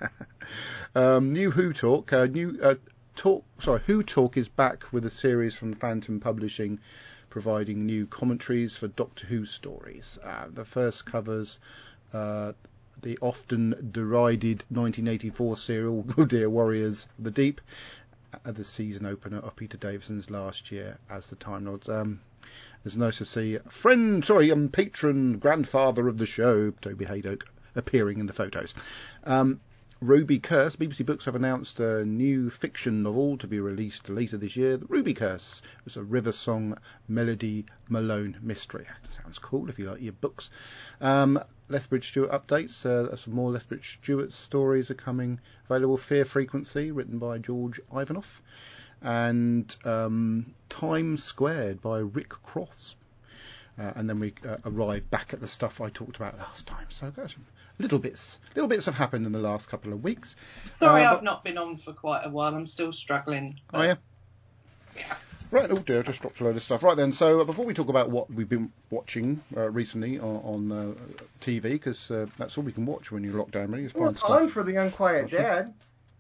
um, new Who Talk. Uh, new uh, talk. Sorry, Who Talk is back with a series from Phantom Publishing, providing new commentaries for Doctor Who stories. Uh, the first covers uh, the often derided nineteen eighty-four serial Oh Dear Warriors of the Deep, uh, the season opener of Peter Davison's last year as the Time Lords. Um, it's nice to see a friend, sorry, um, patron, grandfather of the show, Toby Haydock, appearing in the photos. Um, Ruby Curse. B B C Books have announced a new fiction novel to be released later this year. The Ruby Curse was a River Song Melody Malone mystery. Sounds cool if you like your books. Um, Lethbridge Stewart updates. Uh, some more Lethbridge Stewart stories are coming available. Fear Frequency, written by George Ivanoff. And um, Time Squared by Rick Cross. Uh, and then we uh, arrive back at the stuff I talked about last time. So that's little bits, little bits have happened in the last couple of weeks. Sorry, Uh, I've but- not been on for quite a while. I'm still struggling. Oh yeah. Right, oh dear, I just dropped a load of stuff. Right then, so uh, before we talk about what we've been watching uh, recently on, on uh, T V, because uh, that's all we can watch when you're locked down, really, is She was find stuff. on for the Unquiet What's she? Dad.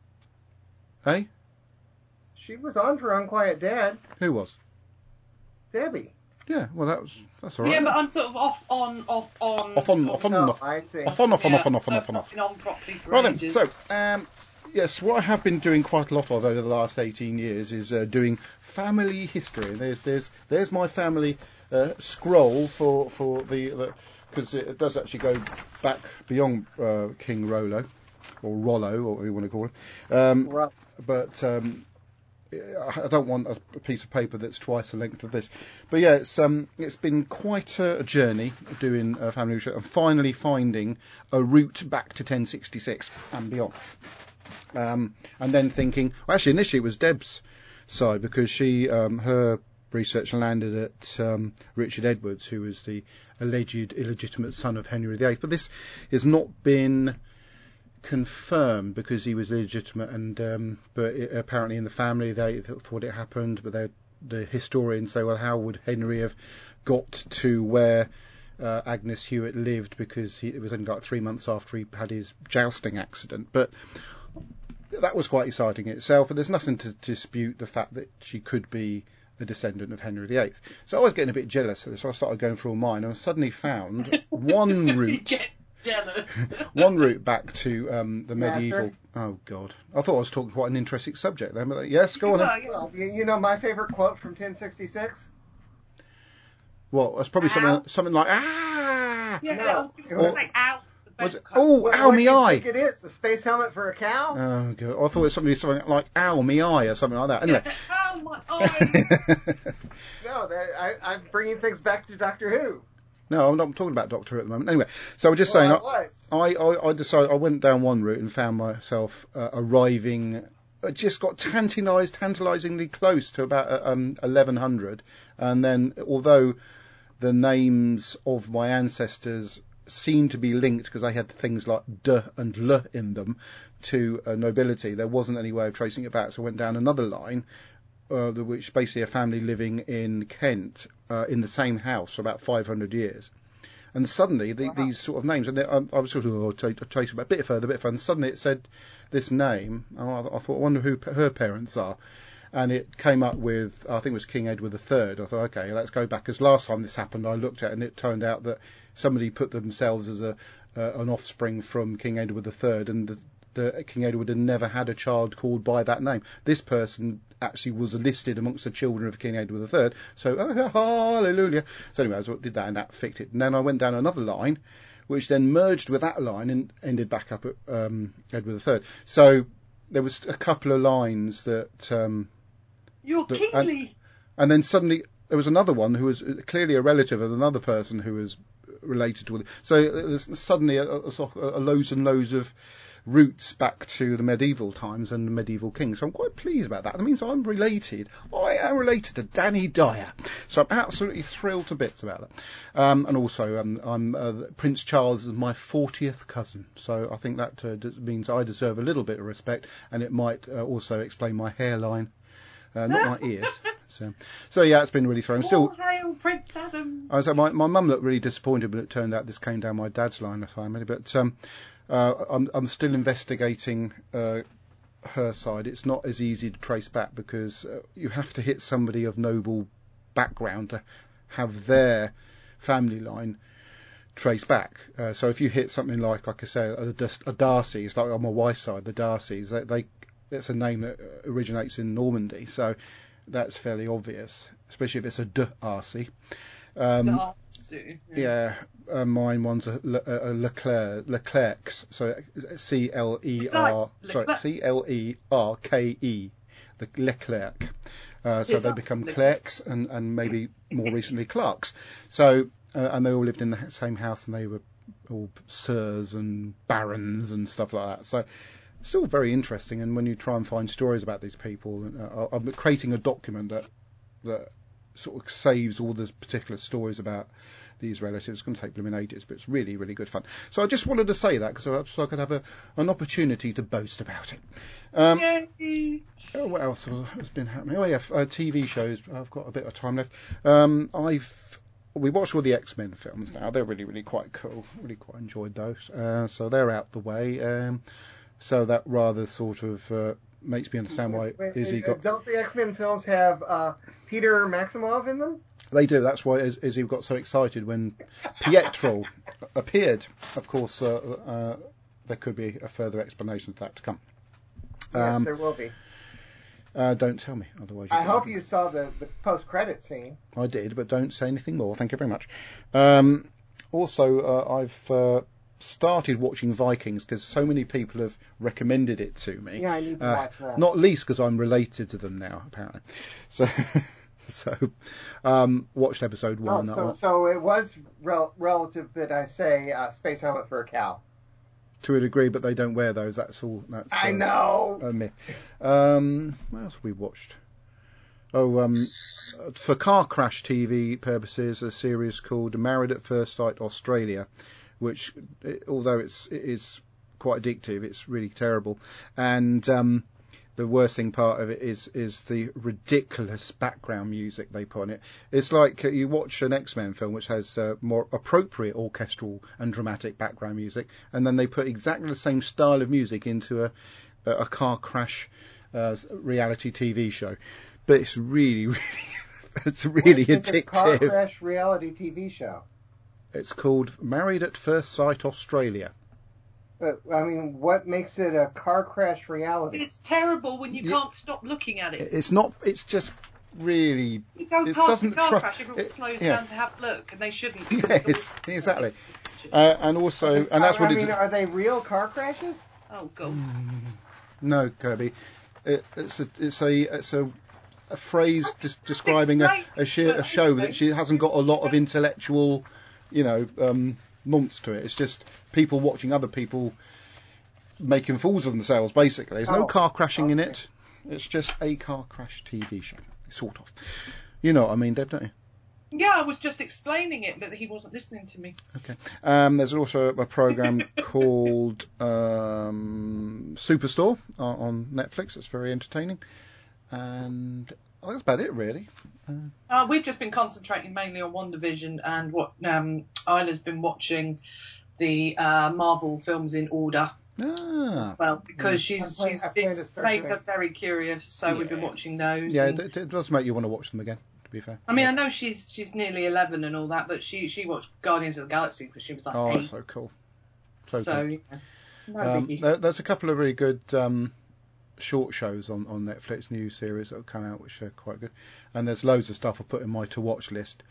Hey, She was on for Unquiet Dad. who was? Debbie. Yeah, well that was that's all right. Yeah, but I'm sort of off on, off on. Off on, off on, Oh, off, I see. off on, off on, off on, off on, I've off on, not off. been on properly for Right then, ages. so um, yes, what I have been doing quite a lot of over the last eighteen years is uh, doing family history. There's there's there's my family uh, scroll for for the because it does actually go back beyond uh, King Rollo or Rollo or what you want to call it. Um, Well, but um, I don't want a piece of paper that's twice the length of this. But yeah, it's um, it's been quite a, a journey doing uh, family research and finally finding a route back to ten sixty-six and beyond. Um, and then thinking, well, actually initially it was Deb's side because she um, her research landed at um, Richard Edwards, who was the alleged illegitimate son of Henry the Eighth. But this has not been confirmed because he was illegitimate, and um, but it, apparently in the family they th- thought it happened, but they, the historians say, well, how would Henry have got to where uh, Agnes Hewitt lived, because he, it was only like three months after he had his jousting accident. But that was quite exciting in itself, but there's nothing to dispute the fact that she could be a descendant of Henry the Eighth. So I was getting a bit jealous of this, so I started going through all mine, and I suddenly found one You route get jealous. one route back to um, the Master? medieval. Oh God! I thought I was talking quite an interesting subject then. But yes, go on. Well, Then. yeah. well, you, you know my favorite quote from ten sixty-six? Well, it's probably Ow. something something like ah. Yeah, No, I was it going to was- say, ow. the Was best it, cut. oh, What, ow what do me you eye. think it is? A space helmet for a cow? Oh God! I thought it was something something like ow me eye or something like that. Anyway. Ow, my eye. No, that, I, I'm bringing things back to Doctor Who. No, I'm not talking about Doctor Who at the moment. Anyway, so I was just Well, saying. I was. I, I, I decided I went down one route and found myself uh, arriving. I just got tantalised, tantalisingly close to about uh, um, eleven hundred, and then although the names of my ancestors seemed to be linked because they had things like D and L in them to uh, nobility, there wasn't any way of tracing it back. So I went down another line, uh, the, which basically a family living in Kent uh, in the same house for about five hundred years. And suddenly the, wow. these sort of names, and I, I was sort of oh, t- chasing a bit further, a bit further, and suddenly it said this name. Oh, I, I thought, I wonder who p- her parents are. And it came up with, I think it was King Edward the Third. I thought, okay, let's go back. Because last time this happened, I looked at it and it turned out that somebody put themselves as a uh, an offspring from King Edward the Third, and the, the King Edward had never had a child called by that name. This person actually was listed amongst the children of King Edward the Third. So, oh, hallelujah. So anyway, I did that and that fixed it. And then I went down another line, which then merged with that line and ended back up at um, Edward the Third. So there was a couple of lines that... Um, You're that, kingly. And, and then suddenly there was another one who was clearly a relative of another person who was related to it. So there's suddenly a, a, a loads and loads of roots back to the medieval times and the medieval kings. So I'm quite pleased about that. That means I'm related. I am related to Danny Dyer. So I'm absolutely thrilled to bits about that. Um, and also, um, I'm uh, Prince Charles is my fortieth cousin. So I think that uh, means I deserve a little bit of respect, and it might uh, also explain my hairline. Uh, not my ears. So, so yeah, it's been really thrilling. Still, all hail Prince Adam. I was like, my my mum looked really disappointed when it turned out this came down my dad's line of family. But um, uh, I'm I'm still investigating uh, her side. It's not as easy to trace back because uh, you have to hit somebody of noble background to have their family line trace back. Uh, so if you hit something like, like I say, a, a Darcy's, like on my wife's side, the Darcys, they, they it's a name that originates in Normandy, so that's fairly obvious, especially if it's a D'Arcy. Um, D'Arcy, yeah, yeah uh, mine one's a, Le, a Leclerc, Leclerc's, so C L E R, sorry, C L E R K E, the Leclerc. Uh, so they become Clerks and, and maybe more recently Clarks. So, uh, and they all lived in the same house and they were all sirs and barons and stuff like that. So, still very interesting, and when you try and find stories about these people, uh, I'm creating a document that that sort of saves all the particular stories about these relatives. It's going to take blooming ages, but it's really, really good fun. So I just wanted to say that because I, so I could have a, an opportunity to boast about it. Um, Yay! Oh, what else has been happening? Oh yeah, uh, T V shows. I've got a bit of time left. Um, I've we watched all the X-Men films now. They're really, really quite cool. Really quite enjoyed those. Uh, so they're out the way. Um, So that rather sort of uh, makes me understand why Wait, Izzy got... Don't the X-Men films have uh, Peter Maximoff in them? They do. That's why Iz- Izzy got so excited when Pietro appeared. Of course, uh, uh, there could be a further explanation of that to come. Yes, Um, there will be. Uh, don't tell me, otherwise... I hope you saw the, the post-credit scene. I did, but don't say anything more. Thank you very much. Um, also, uh, I've... Uh, started watching Vikings because so many people have recommended it to me. Yeah, I need to uh, watch that. Not least because I'm related to them now, apparently. So, so um, watched episode one. Oh, so, so it was rel- relative that I say uh, space helmet for a cow. To a degree, but they don't wear those. That's all. That's I uh, know. a myth. Um, what else have we watched? Oh, um, for car crash T V purposes, a series called Married at First Sight Australia, which, although it's it is quite addictive, it's really terrible. And um, the worst thing part of it is is the ridiculous background music they put on it. It's like uh, you watch an X-Men film which has uh, more appropriate orchestral and dramatic background music, and then they put exactly the same style of music into a a car crash uh, reality T V show. But it's really, really, it's really what is addictive. A car crash reality T V show. It's called Married at First Sight Australia. But, I mean, what makes it a car crash reality? It's terrible when you Yeah. can't stop looking at it. It's not. It's just really. You go it past doesn't the car try- crash, everyone it- slows yeah. down to have a look, and they shouldn't. because it's Yes, all- exactly. Uh, and also, and that's I, what I it's. mean, are they real car crashes? Oh, God. No, Kirby. It, it's a. It's a. It's a. A phrase des- describing a, a, sheer, a show that she hasn't got a lot of intellectual, you know, um, nonce to it. It's just people watching other people making fools of themselves, basically. There's no Oh, car crashing in okay. it. It's just a car crash T V show, sort of. You know what I mean, Deb, don't you? Yeah, I was just explaining it, but he wasn't listening to me. Okay. Um, there's also a program called um, Superstore on, on Netflix. It's very entertaining. And Oh, that's about it, really. Uh, we've just been concentrating mainly on WandaVision, and what um, Isla's been watching the uh, Marvel films in order. Ah. Well, because Yeah. she's I've played- she's I've played it's a Star made Trek. her very curious, so we've been Yeah. watching those. Yeah, and- it, it does make you want to watch them again, to be fair. I mean, I know she's she's nearly eleven and all that, but she she watched Guardians of the Galaxy because she was like Oh, eight. that's so cool. So, So cool. yeah, no Um, biggie. there, there's a couple of really good um, short shows on, on Netflix, new series that have come out, which are quite good. And there's loads of stuff I put in my to-watch list.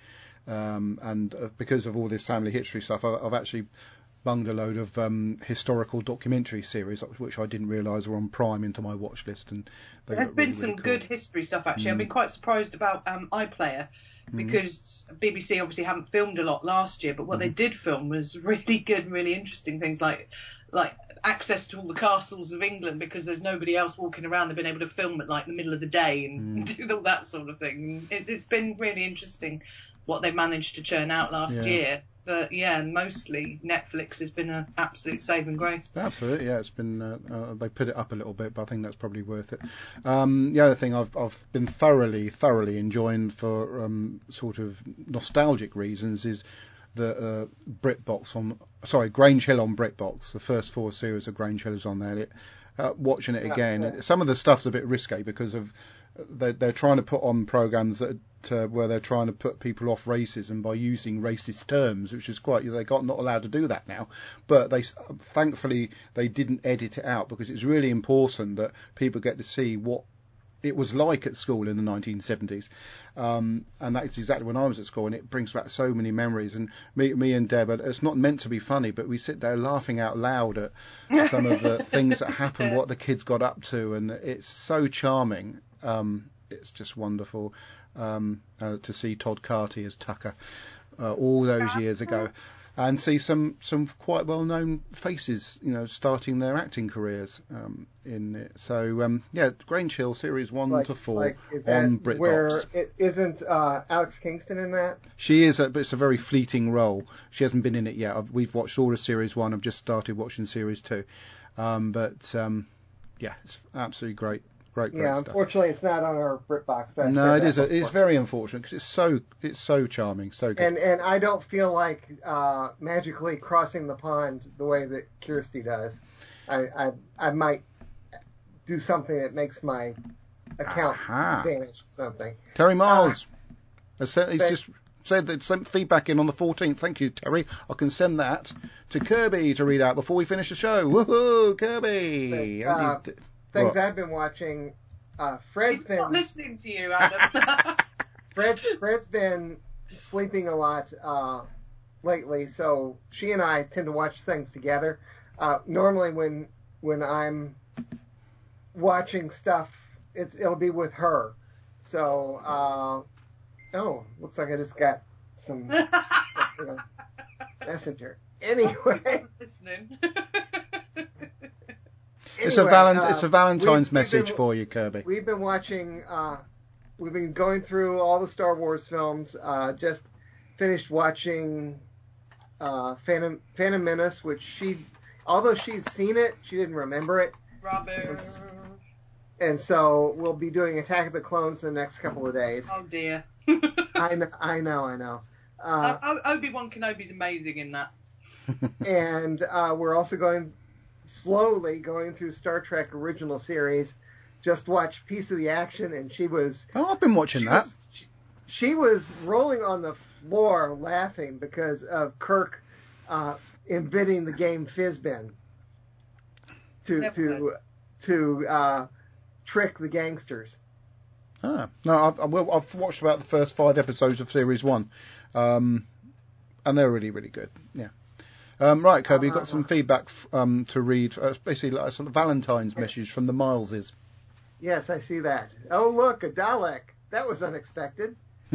Um, and uh, because of all this family history stuff, I, I've actually bunged a load of um, historical documentary series, which I didn't realise were on Prime, into my watch list. And they There's look been really, some really cool. good history stuff actually. Mm. I've been quite surprised about um, iPlayer because B B C obviously haven't filmed a lot last year, but what they did film was really good and really interesting things like like access to all the castles of England because there's nobody else walking around. They've been able to film at like the middle of the day and do all that sort of thing. It, it's been really interesting what they managed to churn out last Yeah. year. But yeah, mostly Netflix has been an absolute saving grace. Absolutely, yeah. It's been uh, uh, they put it up a little bit, but I think that's probably worth it. Um, the other thing I've I've been thoroughly thoroughly enjoying for um, sort of nostalgic reasons is the uh, BritBox on sorry Grange Hill on BritBox. The first four series of Grange Hill is on there. It, uh, watching it again, yeah. some of the stuff's a bit risque because of they're, they're trying to put on programs that. Uh, where they're trying to put people off racism by using racist terms, which is quite they got not allowed to do that now. But they thankfully they didn't edit it out because it's really important that people get to see what it was like at school in the nineteen seventies, um, and that's exactly when I was at school, and it brings back so many memories. And me, me and Deb, it's not meant to be funny, but we sit there laughing out loud at some of the things that happened, what the kids got up to, and it's so charming. Um, it's just wonderful. Um, uh, to see Todd Carty as Tucker uh, all those years ago, and see some some quite well known faces, you know, starting their acting careers um, in it. So um, yeah, Grange Hill series one Like, to four like, is on that BritBox. where it isn't uh, Alex Kingston in that? She is, a, but it's a very fleeting role. She hasn't been in it yet. I've, we've watched all of series one. I've just started watching series two, um, but um, yeah, it's absolutely great. Great, great Yeah, stuff. unfortunately, it's not on our BritBox. But I've No, said it that is. A, it's before. very unfortunate because it's so it's so charming, so good. And and I don't feel like uh, magically crossing the pond the way that Kirsty does. I I, I might do something that makes my account Aha. vanish or something. Terry Miles has said, he's but- just said that sent feedback in on the fourteenth. Thank you, Terry. I can send that to Kirby to read out before we finish the show. Woohoo, Kirby! But, uh, And he- Things What? I've been watching. Uh, Fred's He's not been listening to you, Adam. Fred's Fred's been sleeping a lot uh, lately, so she and I tend to watch things together. Uh, normally, when when I'm watching stuff, it's it'll be with her. So, uh, oh, looks like I just got some you know, messenger. Anyway, listening. It's a anyway, valen- uh, it's a Valentine's we've- we've message been- for you, Kirby. We've been watching, uh, we've been going through all the Star Wars films. Uh, just finished watching uh, Phantom, Phantom Menace, which she, although she's seen it, she didn't remember it. Robin. And so we'll be doing Attack of the Clones in the next couple of days. Oh dear. I know, I know, I know. Uh, O- O- Obi-Wan Kenobi's amazing in that. and uh, we're also going slowly going through Star Trek original series. Just watched Piece of the Action, and she was Oh, I've been watching she that. was, she, she was rolling on the floor laughing because of Kirk uh, inventing the game Fizbin to Never to to uh, trick the gangsters. Ah, no, I've, I've well, I've watched about the first five episodes of series one, um, and they're really, really good. Yeah. Um, right, Kirby, you've got some feedback f- um, to read. Uh, it's basically like a sort of Valentine's message from the Mileses. Yes, I see that. Oh, look, a Dalek. That was unexpected.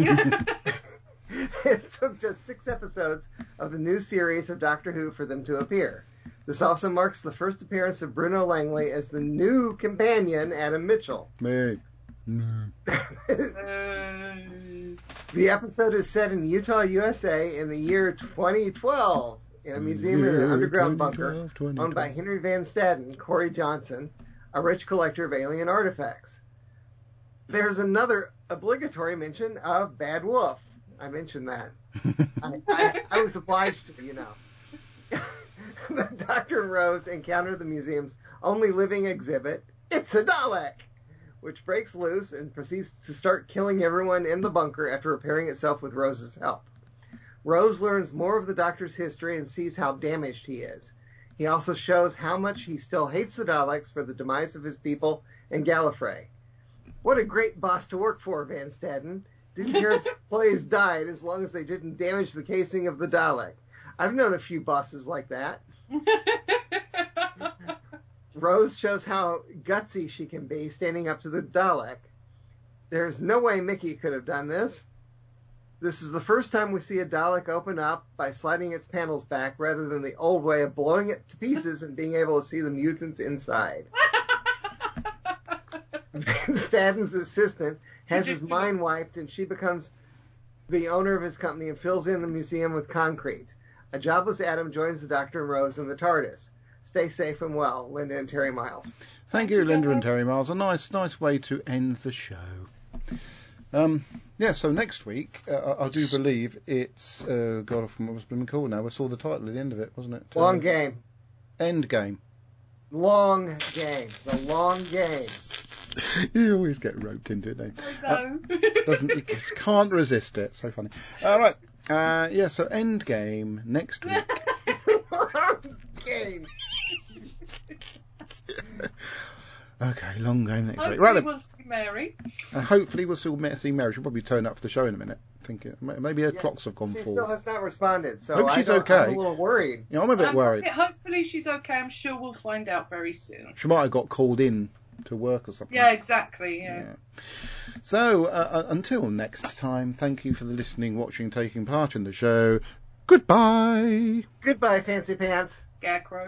It took just six episodes of the new series of Doctor Who for them to appear. This also marks the first appearance of Bruno Langley as the new companion, Adam Mitchell. Me. Mm. Uh, The episode is set in Utah, U S A in the year twenty twelve in a museum in an underground bunker owned by Henry Van Staden, Corey Johnson, a rich collector of alien artifacts. There's another obligatory mention of Bad Wolf. I mentioned that. I, I, I was obliged to, you know. The Doctor and Rose encounter the museum's only living exhibit, It's a Dalek, which breaks loose and proceeds to start killing everyone in the bunker after repairing itself with Rose's help. Rose learns more of the Doctor's history and sees how damaged he is. He also shows how much he still hates the Daleks for the demise of his people and Gallifrey. What a great boss to work for, Van Staden. Didn't care if employees died as long as they didn't damage the casing of the Dalek. I've known a few bosses like that. Rose shows how gutsy she can be standing up to the Dalek. There's no way Mickey could have done this. This is the first time we see a Dalek open up by sliding its panels back rather than the old way of blowing it to pieces and being able to see the mutants inside. Van Staden's assistant has his mind wiped and she becomes the owner of his company and fills in the museum with concrete. A jobless Adam joins the Doctor and Rose in the TARDIS. Stay safe and well, Linda and Terry Miles. Thank you, Linda and Terry Miles. A nice, nice way to end the show. Um, yeah, so next week, uh, I do believe it's, uh, God, what was it called now? I saw the title at the end of it, wasn't it? Long uh, Game. End Game. Long Game. The Long Game. You always get roped into it, don't you? I know. Uh, doesn't, you just can't resist it. So funny. All right. Uh, yeah, so End Game next week. Long Game. Okay, long game next Hopefully week. Right then. we'll see Mary. Uh, hopefully we'll still see Mary. She'll probably turn up for the show in a minute. Thinking maybe her Yeah, clocks have gone she full. still has not responded, so Hope I she's don't, okay. I'm a little worried. Yeah, I'm a bit Um, worried. Hopefully she's okay. I'm sure we'll find out very soon. She might have got called in to work or something. Yeah, exactly. Yeah. Yeah. So uh, uh, until next time, thank you for the listening, watching, taking part in the show. Goodbye. Goodbye, Fancy Pants. Scarecrow.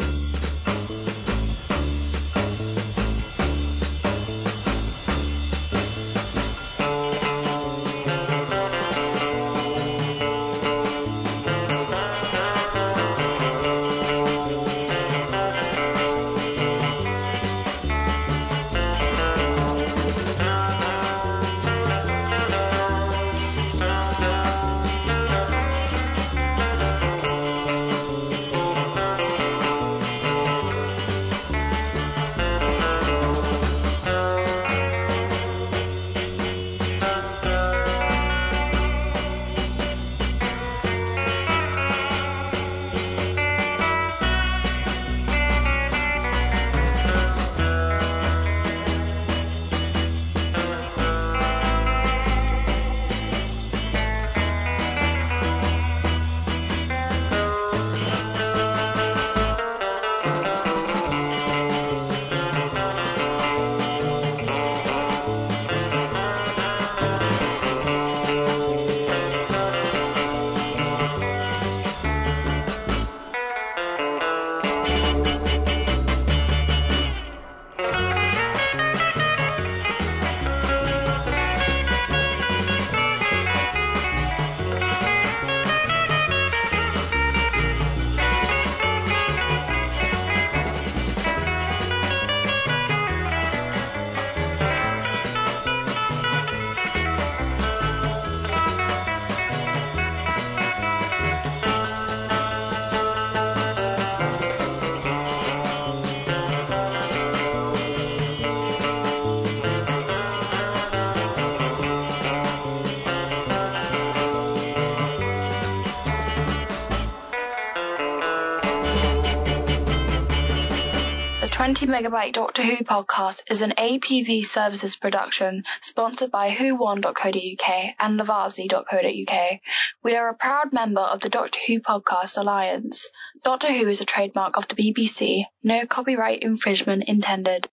twenty Megabyte Doctor Who podcast is an A P V Services production sponsored by who one dot co dot uk and Lavazi dot co dot uk. We are a proud member of the Doctor Who Podcast Alliance. Doctor Who is a trademark of the B B C. No copyright infringement intended.